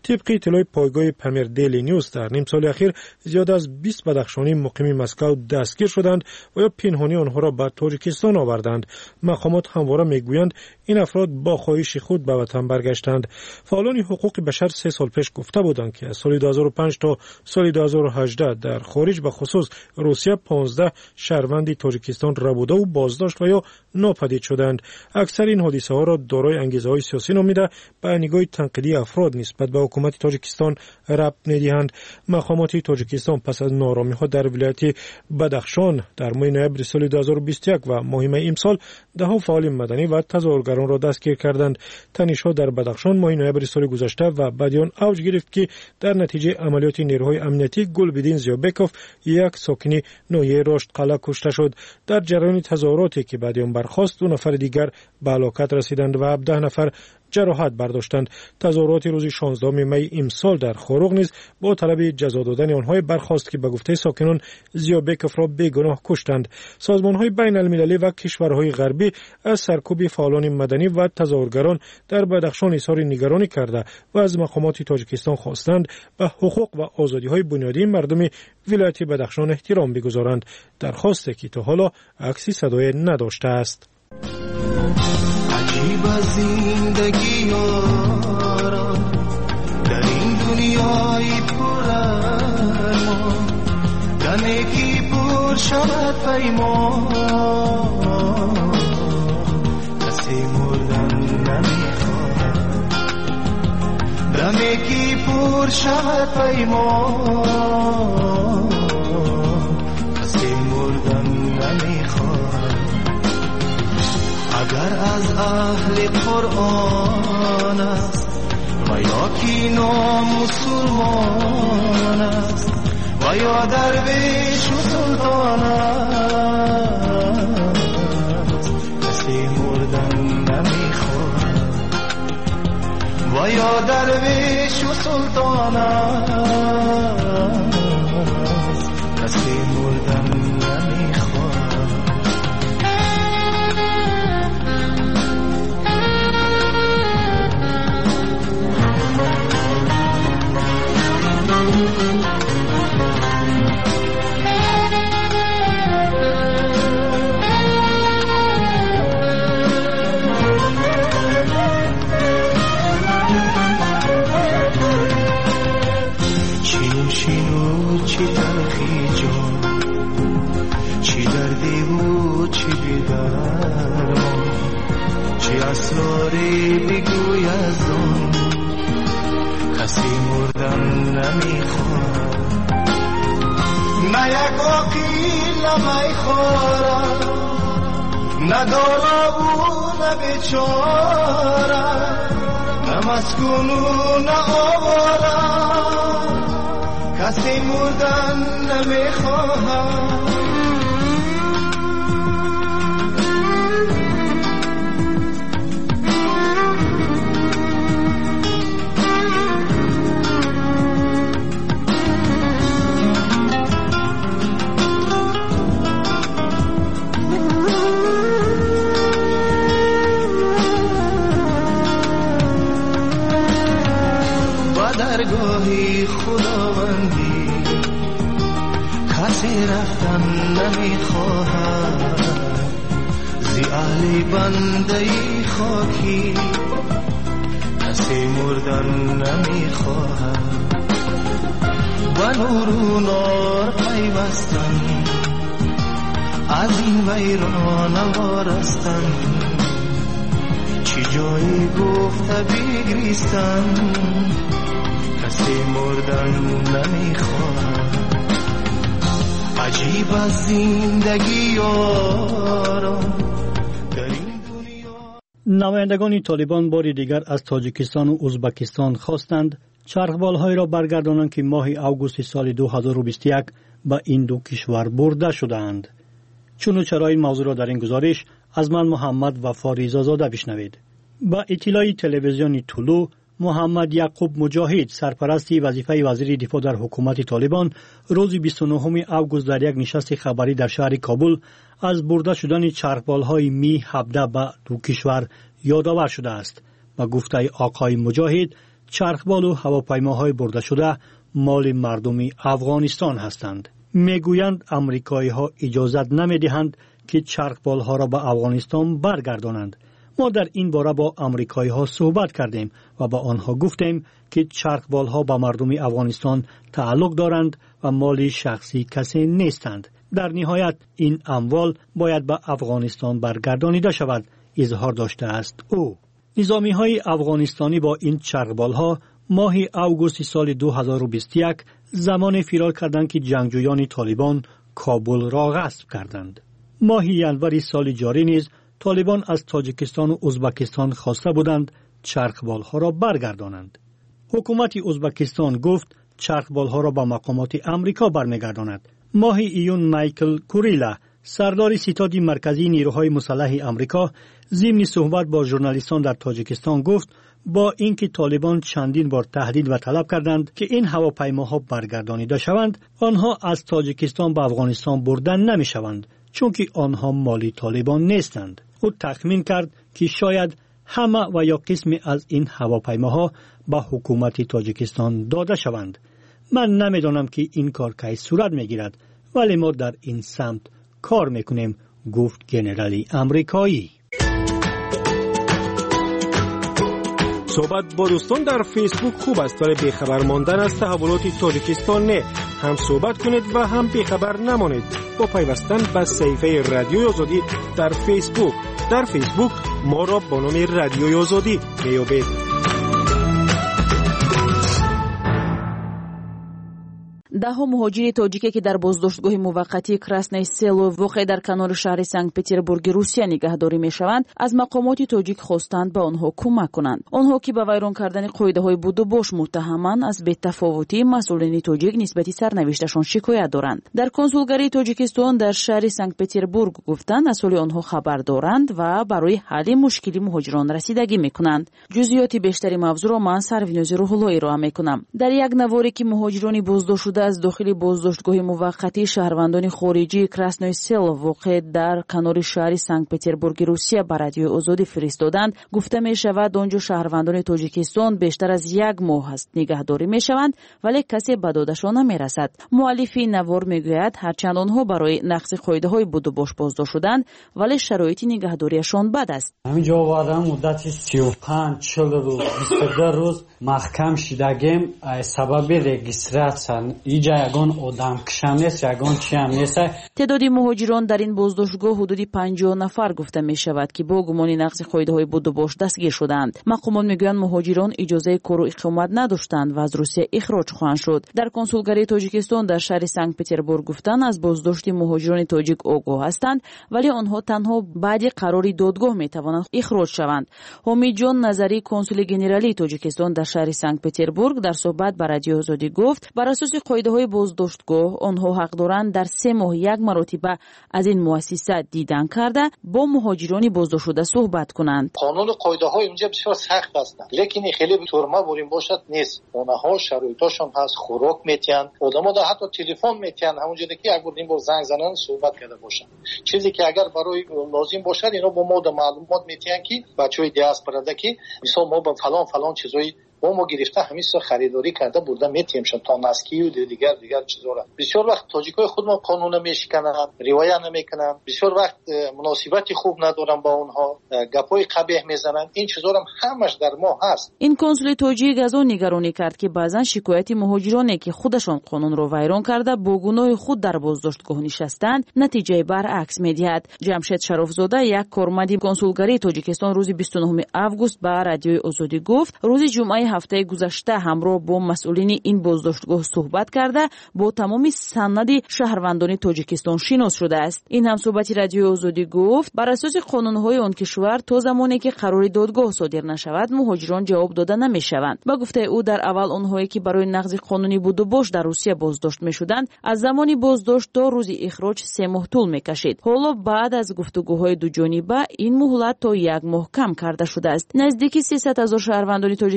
طبق اطلاع پایگاه پامیر دیلی نیوز در نیم سال اخیر زیاد از بیست بدخشانی مقیم مسکو دستگیر شدند و یا پنهانی آنها را به تاجیکستان آوردند. مقامات همواره میگویند این افراد با خواهش خود به وطن برگشتند. فعالان حقوق بشر سه سال پیش گفته بودند که از سال دو هزار و پنج تا سال دو هزار و هجده در خارج به خصوص روسیه پانزده شهروند تاجیکستان ربوده و بازداشت و یا ناپدید شدند. اکثر این حادثه ها را دارای انگیزه های سیاسی نامیده به نگاه تنقیدی افراد نسبت به حکومت تاجیکستان ربط می‌دهند. مقامات تاجیکستان پس از نارامی‌ها در ولایت بدخشان در ماه نوامبر سال دو هزار و بیست و یک و ماه می امسال ده فعال مدنی و تظاهرگران را دستگیر کردند. تنش‌ها در بدخشان ماه نوامبر سال گذشته و بعد آن اوج گرفت که در نتیجه عملیات نیروهای امنیتی گلبدین زیابکوف یک ساکن ناحیه رشد قلعه کشته شد. در جریان تظاهراتی که بعد آن برخاست دو نفر دیگر به هلاکت رسیدند و هفده نفر جراحت برداشتند. تظاهرات روز شانزدهم می امسال در خاروغ نیز با طلب جزا دادن آنها برخاست که به گفته ساکنان زیابکوف را بیگناه کشتند. سازمان‌های بین المللی و کشورهای غربی از سرکوب فعالان مدنی و تظاهرگران در بدخشان اظهار نگرانی کرده و از مقامات تاجیکستان خواستند به حقوق و آزادی‌های بنیادی مردم ولایت بدخشان احترام بگذارند. درخواستی که تا حالا عکسی صدای نداشته است. عجیب زندگی یارا در این دنیای پر ارمان دمی که پر شود پیمان کسی مردن نمیخواد دمی که پر شود پیمان کسی مردن نمیخواد اگر از اهل قرآن است و یا کی نامسلمان است و یا درویش و سلطان است کسی مردن نمیخواد و یا درویش و سلطان است کسی مردن نمیخواد چی تلخی جان چی دردی و چی بیدرمان چی اسراری بگوی از آن کسی مردن نمیخواد نه یک عقیل نمیخورم نه دارا و نه بیچاره نه مسکون و نه آوارم کسی مردن نمیخواهم با درگاهی خداوندی کسی رفتن نمیخواهد زی اهل بنده خاکی کسی مردن نمیخواهد و نور و نار پیوستن از این ویران وارستن چی جایی گفته بگریستن کسی مردن نمیخواد عجیب از زندگی یاران در این دنیا. نمایندگان طالبان بار دیگر از تاجیکستان و ازبکستان خواستند چرخبال‌های را برگردانند که ماه اوگوست سال دو هزار و بیست و یک به این دو کشور برده شدند. چون و چرا این موضوع را در این گزارش از من محمد و فاریزا زاده بشنوید. با اطلاع تلویزیون طلوع محمد یعقوب مجاهد سرپرست وظیفه وزیر دفاع در حکومت طالبان روز بیست و نهم اوگوست در یک نشست خبری در شهر کابل از برده شدن چرخبال‌های می هفده به دو کشور یادآور شده است. با گفته آقای مجاهد چرخبال و هواپیماهای برده شده مال مردم افغانستان هستند. میگویند امریکایی ها اجازت نمیدهند که چرخبال ها را به افغانستان برگردانند. ما در این باره با امریکایی ها صحبت کردیم و با آنها گفتیم که چرخبال ها به مردم افغانستان تعلق دارند و مال شخصی کسی نیستند. در نهایت این اموال باید به افغانستان برگردانیده شود، اظهار داشته است او. نظامی های افغانستانی با این چرخبال ها ماه اوگوست سال دو هزار و بیست و یک زمان فرار کردند که جنگجویان طالبان کابل را غصب کردند. ماه ینور سال جاری نیز طالبان از تاجیکستان و ازبکستان خواسته بودند چرخبال ها را برگردانند. حکومت ازبکستان گفت چرخبال ها را به مقامات امریکا برمیگرداند. ماه ایون مایکل کوریلا سردار ستاد مرکزی نیروهای مسلح امریکا ضمن صحبت با ژورنالیستان در تاجیکستان گفت با اینکه طالبان چندین بار تهدید و طلب کردند که این هواپیماها برگردانیده شوند، آنها از تاجیکستان به افغانستان بردن نمی شوند چون که آنها مالی طالبان نیستند. او تخمین کرد که شاید همه و یا قسمی از این هواپیماها به حکومت تاجیکستان داده شوند. من نمیدانم که این کار کی صورت میگیرد، ولی ما در این سمت کار میکنیم، گفت ژنرال امریکایی. صحبت با دوستان در فیسبوک خوب است، ولی بیخبر ماندن از تحولات تاجیکستان نه. هم صحبت کنید و هم بیخبر نمانید با پیوستن به صفحه رادیوی آزادی در فیسبوک. در فیسبوک ما را با نام رادیوی آزادی میابید. دهها مهاجر تاجیکی که در بازداشتگاه موقتی کراسنای سلو واقع در کنار شهر سنت پتربورگ روسیه نگهداری میشوند، از مقامات تاجیک خواستند به آنها کمک کنند. آنها که به ویران کردن قاعده‌های بود و باش متهمند، از بی‌تفاوتی مسئولین تاجیک نسبت سرنوشتشان شکایت دارند. در کنسولگری تاجیکستان در شهر سنت پتربورگ گفتند مسئول آنها خبر دارند و برای حل مشکل مهاجران رسیدگی میکنند. جزئیات بیشتری موضوع را من سروینوز روح‌اللهی ارائه میکنم. در یک نواری که مهاجران بازداشت شده از داخل بازداشتگاه موقتی شهروندان خارجی کراسنای سل واقع در کنار شهر سنت پتربورگ روسیه به رادیوی آزادی فرستادند، گفته می شود آنجا شهروندان تاجیکستان بیشتر از یک ماه است نگهداری می شوند ولی کسی به دادشان نمی رسد. مؤلف نوار می گوید هرچند آنها برای نقض قاعده های بود و باش بازداشت شدند ولی شرایط نگهداریشان بد است. همینجا آوردم مدت سی و پنج چهل روز بیست و دو روز محکم شدگیم سبب رجیستراسیون اینجا یگان آدم کشم نیست، یگان چی هم نیست. تعداد مهاجران در این بازداشتگاه حدود پنجاه نفر گفته می شود که با گمان نقض قاعده های بود و باش دستگیر شدند. مقامات میگویند مهاجران اجازه کار و اقامت نداشتند و از روسیه اخراج خواهند شد. در کنسولگری تاجیکستان در شهر سنت پتربورگ گفتند از بازداشت مهاجران تاجیک آگاه هستند ولی آنها تنها بعد قرار دادگاه می توانند اخراج شوند. حمید جان نظری کنسول ژنرالی تاجیکستان در شهر سنت پتربورگ در صحبت با رادیو آزادی گفت بر اساس قاعده های بازداشتگاه آنها حق دارند در سه ماه یک مرتبه از این مؤسسه دیدن کرده با مهاجران بازداشت شده صحبت کنند. قانون قاعده های اینجا بسیار سخت هستند، لیکن خیلی تورما بریم باشد نیست. اونها شرایطشون هست، خوراک میتین، آدم‌ها دا حتی تلفن میتین، همونجوری که یک بار این بار زنگ زنن صحبت کرده باشن. چیزی که اگر برای لازم باشد اینا با ما معلومات میتین که بچهای دیاسپورا که مثلا ما با فلان فلان چیزای با ما گرفته همین سر خریداری کرده بودن میتیم شد تا مسکی و دیگر دیگر چیزا را بسیار وقت تاجیکای خود ما قانون میشکنن، روایت نمیکنن، بسیار وقت مناسبتی خوب ندارن با اونها، گپای قبیح میزنن. این چیزا هم همش در ما هست. این کنسول تاجیک از اون نگرانی کرد که بعضا شکایت مهاجرانی که خودشان قانون رو ویران کرده با گناه خود در بازداشتگاه نشستند نتیجه برعکس میدهد. جمشید شرافزاده یک کارمند کنسولگری تاجیکستان روز بیست و نه اوگوست به رادیوی آزادی گفت روز جمعه هفته گذشته همراه با مسئولین این بازداشتگاه صحبت کرده با تمام سند شهروندان تاجیکستان شناس شده است. این هم صحبت رادیو آزادی گفت بر اساس قانون‌های آن کشور تا زمانی که قرار دادگاه صادر نشود مهاجران جواب داده نمی‌شوند. با گفته او در اول آنهایی که برای نقض قانونی بود و باش در روسیه بازداشت می‌شدند از زمانی بازداشت تا روز اخراج سه ماه طول می‌کشید. حالا بعد از گفتگوهای دو جانبه این مهلت تا یک ماه کم کرده شده است. نزدیک سیصد هزار شهروندان تاجیکستان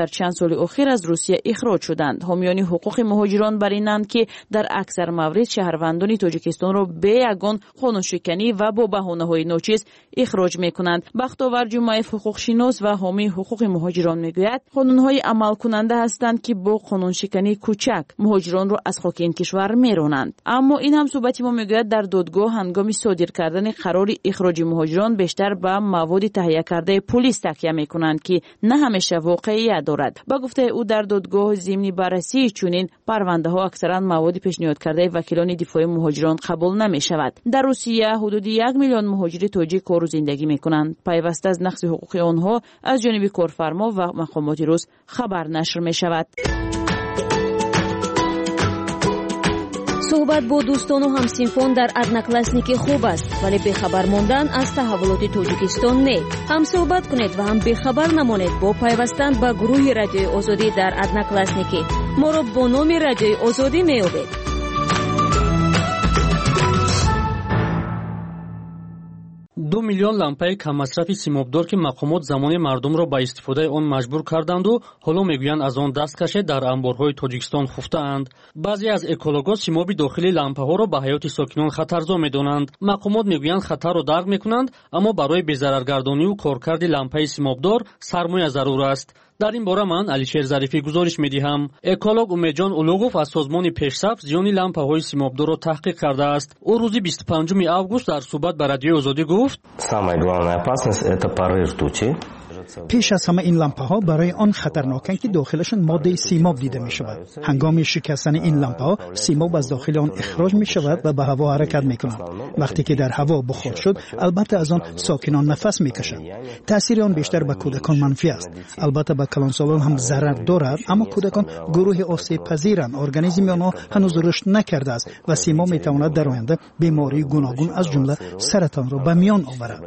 дар чанд соли охир аз русия ихроҷ шуданд. ҳомиёни ҳуқуқи муҳоҷирон бар инанд ки дар аксар маврид шаҳрвандони тоҷикистонро бе ягон қонуншиканӣ ва бо баҳонаҳои ночиз ихроҷ мекунанд. бахтовар ҷумаев ҳуқуқшинос ва ҳомии ҳуқуқи муҳоҷирон мегӯяд, қонунҳои амалкунанда ҳастанд ки бо қонуншиканӣ кӯчак муҳоҷиронро аз хоки ин кишвар меронанд. аммо ин ҳамсӯҳбати мо мегӯяд дар додгоҳ ҳангоми содир кардани қарори ихроҷи муҳоҷирон бештар ба маводи таҳия кардаи пулис такя мекунанд ки на ҳамеша воқеият дорад. ба гуфтаи ӯ, дар додгоҳ зимни баррасии чунин парвандаҳо аксаран маводи пешниҳодкардаи вакилони дифои муҳоҷирон қабул намешавад. дар русия ҳудуди як миллион муҳоҷири тоҷик кору зиндагӣ мекунанд. пайваста аз нақси ҳуқуқи онҳо аз ҷониби корфармо ва мақомоти рус хабар нашр мешавад. суҳбат бо дӯстону ҳамсинфон дар одноклассники хуб аст, вале бехабар мондан аз таҳаввулоти тоҷикистон не. ҳам суҳбат кунед ва ҳам бехабар намонед бо пайвастан ба гурӯҳи радиои озодӣ дар одноклассники. моро бо номи радиои озодӣ меёбед. ду миллион лампаи каммасрафи симобдор ки мақомот замони мардумро ба истифодаи он маҷбур карданду ҳоло мегӯянд аз он даст кашед, дар амборҳои тоҷикистон хуфтаанд. баъзе аз экологҳо симоби дохили лампаҳоро ба ҳаёти сокинон хатарзо медонанд. мақомот мегӯянд хатарро дарк мекунанд, аммо барои безараргардониву коркарди лампаи симобдор сармоя зарур аст. дар ин бора ман алишер зарифӣ гузориш медиҳам. эколог умедҷон улуғов аз созмони пешсаф зиёни лампаҳои симобдорро таҳқиқ кардааст. ӯ рӯзи бисту панҷуми август дар суҳбат ба радиои озодӣ гуфт: самая главная опасность это пары ртути. пеш аз ҳама ин лампаҳо барои он хатарноканд ки дохилашон моддаи симоб дида мешавад. ҳангоми шикастани ин лампаҳо симоб аз дохили он ихроҷ мешавад ва ба ҳаво ҳаракат мекунад. вақте ки дар ҳаво бухор шуд, албатта аз он сокинон нафас мекашанд. таъсири он бештар ба кӯдакон манфӣ аст. албатта ба калонсолон ҳам зарар дорад, аммо кӯдакон гурӯҳи осебпазиранд. организми онҳо ҳанӯз рушд накардааст ва симоб метавонад дар оянда бемории гуногун аз ҷумла саратонро ба миён оварад.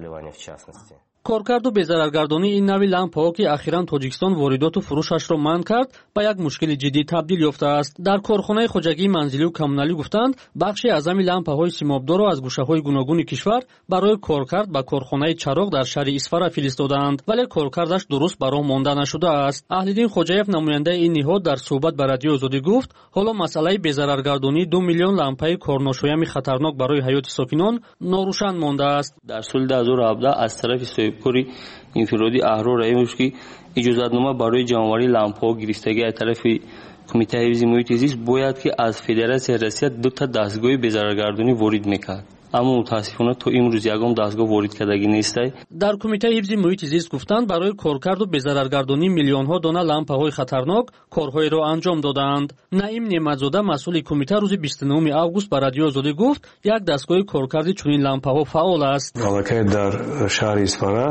коркарду безараргардонии ин нави лампаҳо ки ахиран тоҷикистон воридоту фурӯшашро манъ кард, ба як мушкили ҷиддӣ табдил ёфтааст. дар корхонаи хоҷагии манзилию коммуналӣ гуфтанд, бахши азами лампаҳои симобдорро аз гӯшаҳои гуногуни кишвар барои коркард ба корхонаи чароғ дар шаҳри исфара фиристодаанд, вале коркардаш дуруст ба роҳ монда нашудааст. аҳлиддин хоҷаев, намояндаи ин ниҳод, дар суҳбат ба радиои озодӣ гуфт, ҳоло масъалаи безараргардонии ду миллион лампаи корношоями хатарнок барои ҳаёти сокинон норӯшан мондааст. дар соли ду ҳазору ҳабдаҳ аз тарафи соҳибкори инфироди аҳрор раимович ки иҷозатнома барои ҷамъоварии лампаҳо гирифтагӣ аз тарафи кумитаи ҳифзи муҳити зист бояд ки аз федератсияи россия ду та дастгоҳи безараргардонӣ ворид мекард, аммо мутаассифона то имрӯз ягон дастгоҳ ворид кардагӣ нестай. дар кумитаи ҳифзи муҳити зист гуфтанд, барои коркарду безараргардонии миллионҳо дона лампаҳои хатарнок корҳоеро анҷом додаанд. наим неъматзода, масъули кумита, рӯзи бисту нӯҳуми август ба радиои озодӣ гуфт, як дастгоҳи коркарди чунин лампаҳо фаъол аст. аллакай дар шаҳри исфара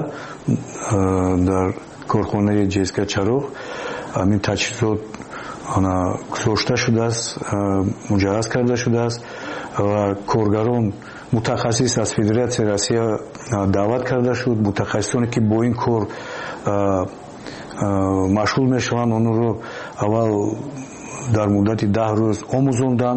дар корхонаи ҷеска чароғ ҳамин таҷҳизот гузошта шудааст, муҷарраз карда шудааст ва коргарон мутахассис аз федератсияи россия даъват карда шуд. мутахассисоне ки бо ин кор машғул мешаванд, онро аввал дар муддати даҳ рӯз омӯзонданд.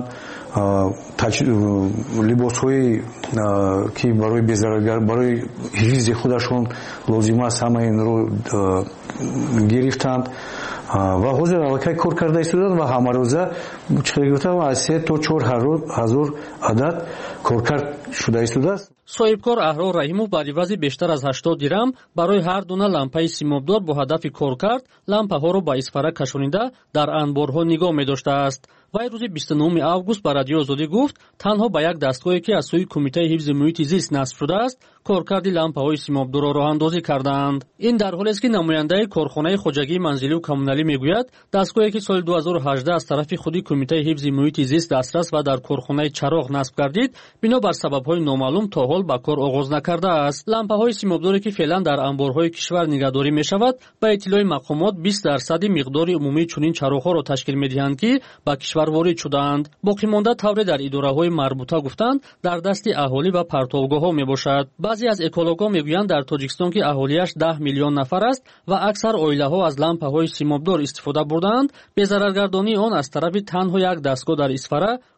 либосҳои ки барои безараргар барои ҳифзи худашон лозим аст, ҳама инро гирифтанд ва ҳозир аллакай кор карда истоданд ва ҳамарӯза чиқдир гуфтам аз се то чор ҳазор адад коркард шуда истодааст. соҳибкор аҳрор раҳимов ба ивази бештар аз ҳаштод дирам барои ҳар дона лампаи симобдор бо ҳадафи коркард лампаҳоро ба исфара кашонида дар анборҳо нигоҳ медоштааст. вай рӯзи бисту нӯҳуми август ба радиои озодӣ гуфт, танҳо ба як дастгоҳе ки аз сӯи кумитаи ҳифзи муҳити зист насб шудааст, коркарди лампаҳои симобдорро роҳандозӣ кардаанд. ин дар ҳолест ки намояндаи корхонаи хоҷагии манзилию коммуналӣ мегӯяд, дастгоҳе ки соли ду ҳазору ҳаждаҳ аз тарафи худи кумитаи ҳифзи муҳити зист дастрас ва дар корхонаи чароғ насб гардид, бинобар сабабҳои номаълум то ҳол ба кор оғоз накардааст. лампаҳои симобдоре ки феълан дар анборҳои кишвар нигаҳдорӣ мешавад, ба иттилои мақомот бист дарсади миқдори умумии чунин чароғҳоро ташкил медиҳанд ки ба кишвар ворид шудаанд. боқимонда тавре дар идораҳои марбута гуфтанд, дар дасти аҳолӣ ва партовгоҳҳо мебошад. баъзе аз экологҳо мегӯянд, дар тоҷикистон ки аҳолияш даҳ миллион нафар аст ва аксар оилаҳо аз лампаҳои симобдор истифода бурдаанд, безараргардонии он аз тарафи танҳо як дастгоҳ дар исфара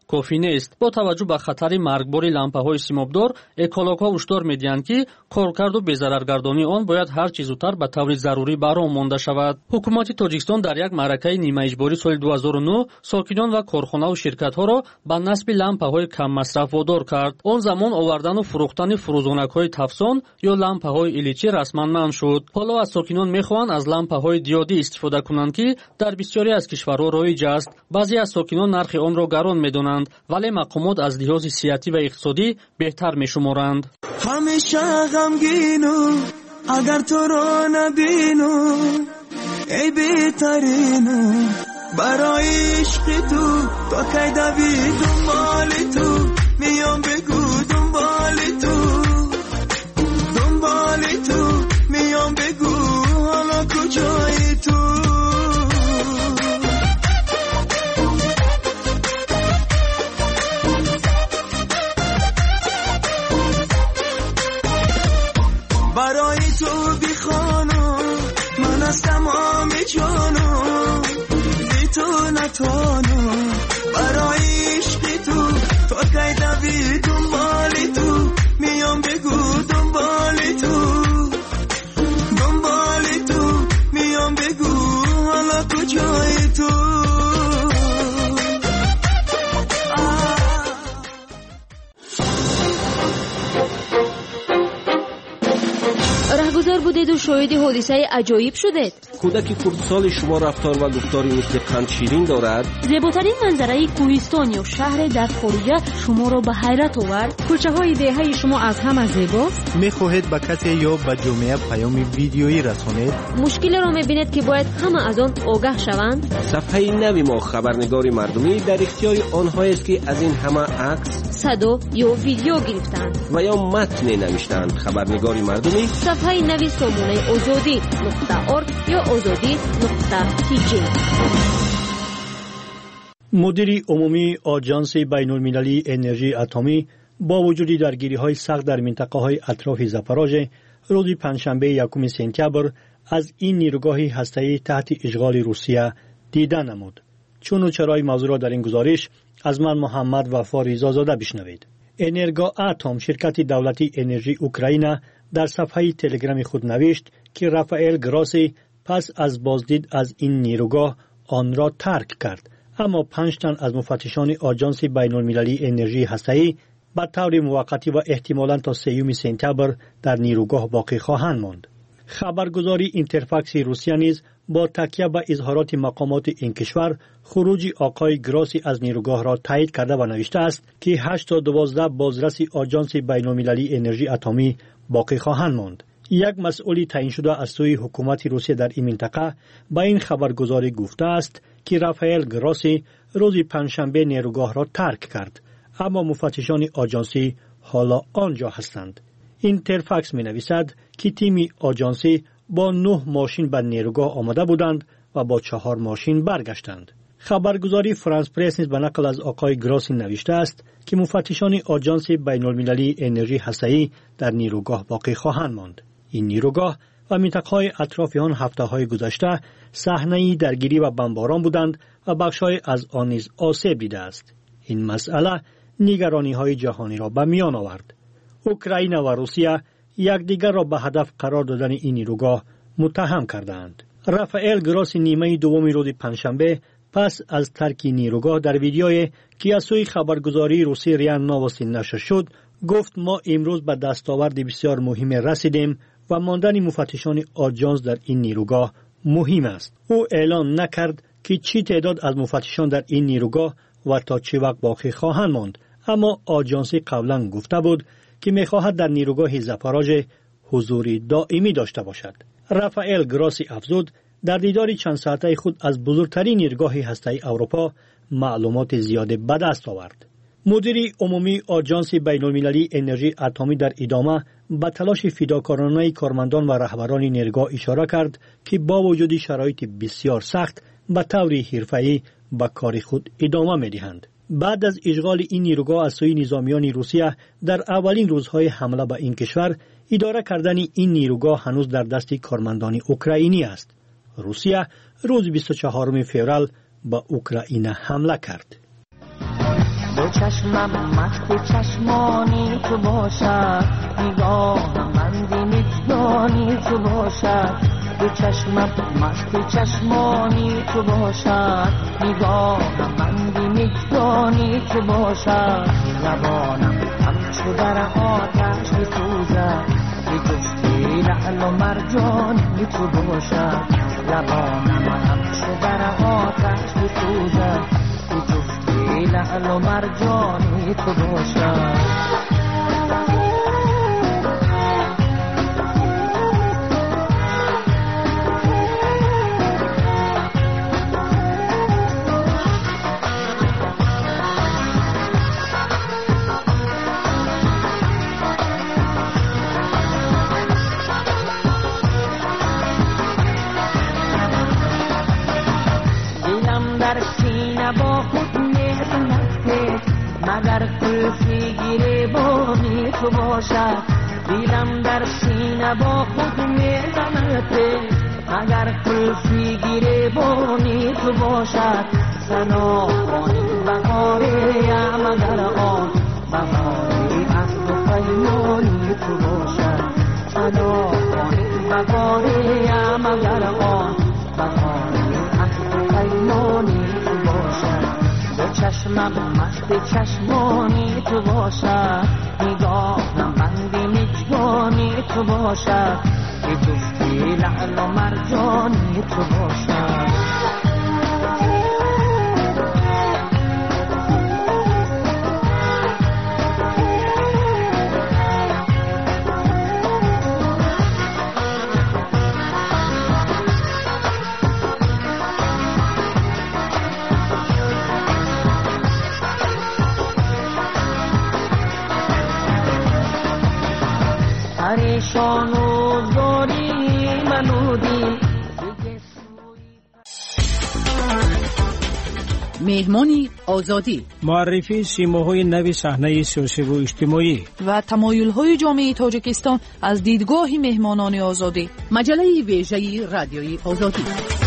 кофӣ нест. бо таваҷҷӯҳ ба хатари маргбори лампаҳои симобдор, экологҳо ҳушдор медиҳанд, ки коркарду безараргардонии он бояд ҳар чӣ зудтар ба таври зарурӣ баром монда шавад. ҳукумати Тоҷикистон дар як маъракаи нимаиҷборӣ соли ду ҳазору нӯ сокинон ва корхонаву ширкатҳоро ба насби лампаҳои каммасраф водор кард. он замон овардану фурӯхтани фурӯзонакҳои тафсон ё лампаҳои иличӣ расман манъ шуд. ҳоло аз сокинон мехоҳанд аз лампаҳои диодӣ истифода кунанд, ки дар бисёре аз кишварҳо роиҷ аст. баъзе аз сокинон нархи онро гарон медонанд, вале мақомот аз лиҳози сиҳатӣ ва иқтисодӣ беҳтар мешуморанд. ҳамеша ғамгину агар туро набину эй беҳтарину барои ишқи ту то кай дави дунболи ту миём бегу дунболи ту дунболи ту миём бегу ҳоло куҷои ту. برای تو بیخوانم من از تمام جانم بی تو نتوانم برای عشق تو تا کی دوی دنبالی تو میام بگو دنبالی تو دنبالی تو میام بگو حالا کجای تو. راهگذار بودید و شاهد حادثه عجایب شدید. کودک خردسال شما رفتار و گفتاری مثل قند شیرین دارد. زیباترین منظره کوهستان یا شهر در خارجه شما را به حیرت آورد. کوچه های دهه شما از همه زیباست. میخواهید به کسی یا به جامعه پیام ویدیویی رسانید؟ مشکل را میبینید که باید همه از آن آگاه شوند. صفحه نوی ما خبرنگار مردمی در اختیار آنهایی است که از این همه عکس، صدا یا ویدیو گرفتند و یا متن نوشتند. خبرنگار مردمی صفحه نوی سامانه آزادی نقطه ارگ یا آزادی نقطه تی جی. مدیر عمومی آژانس بین المللی انرژی اتمی با وجود درگیری‌های سخت در منطقه‌های اطراف زاپاروژه روز پنجشنبه یکم سپتامبر از این نیروگاه هسته‌ای تحت اشغال روسیه دیدن نمود. چون و چرای موضوع را در این گزارش از من محمد وفا ریزازاده بشنوید. انرگا اتم شرکت دولتی انرژی اوکراین در صفحه تلگرام خود نوشت که رافائل گراسی پس از بازدید از این نیروگاه آن را ترک کرد، اما پنج تن از مفتشان آژانس بین المللی انرژی هسته‌ای به طور موقتی و احتمالاً تا سوم سپتامبر در نیروگاه باقی خواهند ماند. خبرگزاری اینترفاکس روسیه نیز با تکیه به اظهارات مقامات این کشور خروج آقای گراسی از نیروگاه را تایید کرده و نوشته است که هشت تا دوازده بازرس آژانس بین المللی انرژی اتمی باقی خواهند ماند. یک مسئولی تعیین شده از سوی حکومت روسیه در این منطقه با این خبرگزاری گفته است که رافائل گراسی روز پنجشنبه نیروگاه را ترک کرد، اما مفتشان آژانسی حالا آنجا هستند. اینترفاکس می نویسد که تیم آژانسی با نه ماشین به نیروگاه آمده بودند و با چهار ماشین برگشتند. خبرگزاری فرانس پرس نیز به نقل از آقای گراسی نوشته است که مفتشان آژانس بین المللی انرژی هسته‌ای در نیروگاه باقی خواهند ماند. این نیروگاه و منطقه‌های اطراف آن هفته‌های گذشته صحنه درگیری و بمباران بودند و بخش‌های از آن نیز آسیب دیده است. این مسئله نگرانی‌های جهانی را به میان آورد. اوکراین و روسیه یکدیگر را به هدف قرار دادن این نیروگاه متهم کردند. رافائل گراسی نیمه دوم روز پنجشنبه پس از ترک نیروگاه در ویدیویی که از سوی خبرگزاری روسی ریا نووستی نشر شد گفت ما امروز به دستاورد بسیار مهم رسیدیم و ماندن مفتشان آژانس در این نیروگاه مهم است. او اعلام نکرد که چی تعداد از مفتشان در این نیروگاه و تا چه وقت باقی خواهند ماند، اما آژانسی قبلا گفته بود که می‌خواهد در نیروگاه زاپاروژه حضوری دائمی داشته باشد. رافائل گراسی افزود در دیدار چند ساعته خود از بزرگترین نیروگاه هسته‌ای اروپا معلومات زیاد به دست آورد. مدیر عمومی آژانس بین المللی انرژی اتمی در ادامه به تلاش فداکارانه کارمندان و رهبران نیروگاه اشاره کرد که با وجود شرایط بسیار سخت به طور حرفه‌ای به کار خود ادامه می‌دهند. بعد از اشغال این نیروگاه از سوی نظامیان روسیه در اولین روزهای حمله به این کشور، اداره کردن این نیروگاه هنوز در دست کارمندان اوکراینی است. روسیه روز بیست و چهارم فوریه به اوکراین حمله کرد. دو چشمم مست چشمانی تو باشد نگاهم بندی مجدانی تو باشد دو چشمم مست چشمانی تو باشد نگاهم بندی مجدانی تو باشد لبانم همچو در آتش میسوزد به جفتی لعل و مرجانی تو باشد لبانم همچو در آتش میسوزد به جفتی لعل و مرجانی تو باشد با خود میزند مگر کلفی گریبانی تو باشد دیلم در سینه با خود میزند مگر کلفی گریبانی تو باشد سنا کنی بهاری مگر آن بهاری از دو پیمانی تو باشد سنا کنی بهاری مگر آن بهاری از دو پیمانی دو چشمم مست چشمانی تو باشد نگاهم بندی مجدانی تو باشد که جفتی لعل و مرجانی تو باشد پریشان و زاری منودی مهمانی آزادی معرفی سیماهای نوی صحنه سیاسی و اجتماعی و تمایل‌های جامعه تاجیکستان از دیدگاه مهمانان آزادی مجله ویژه رادیوی آزادی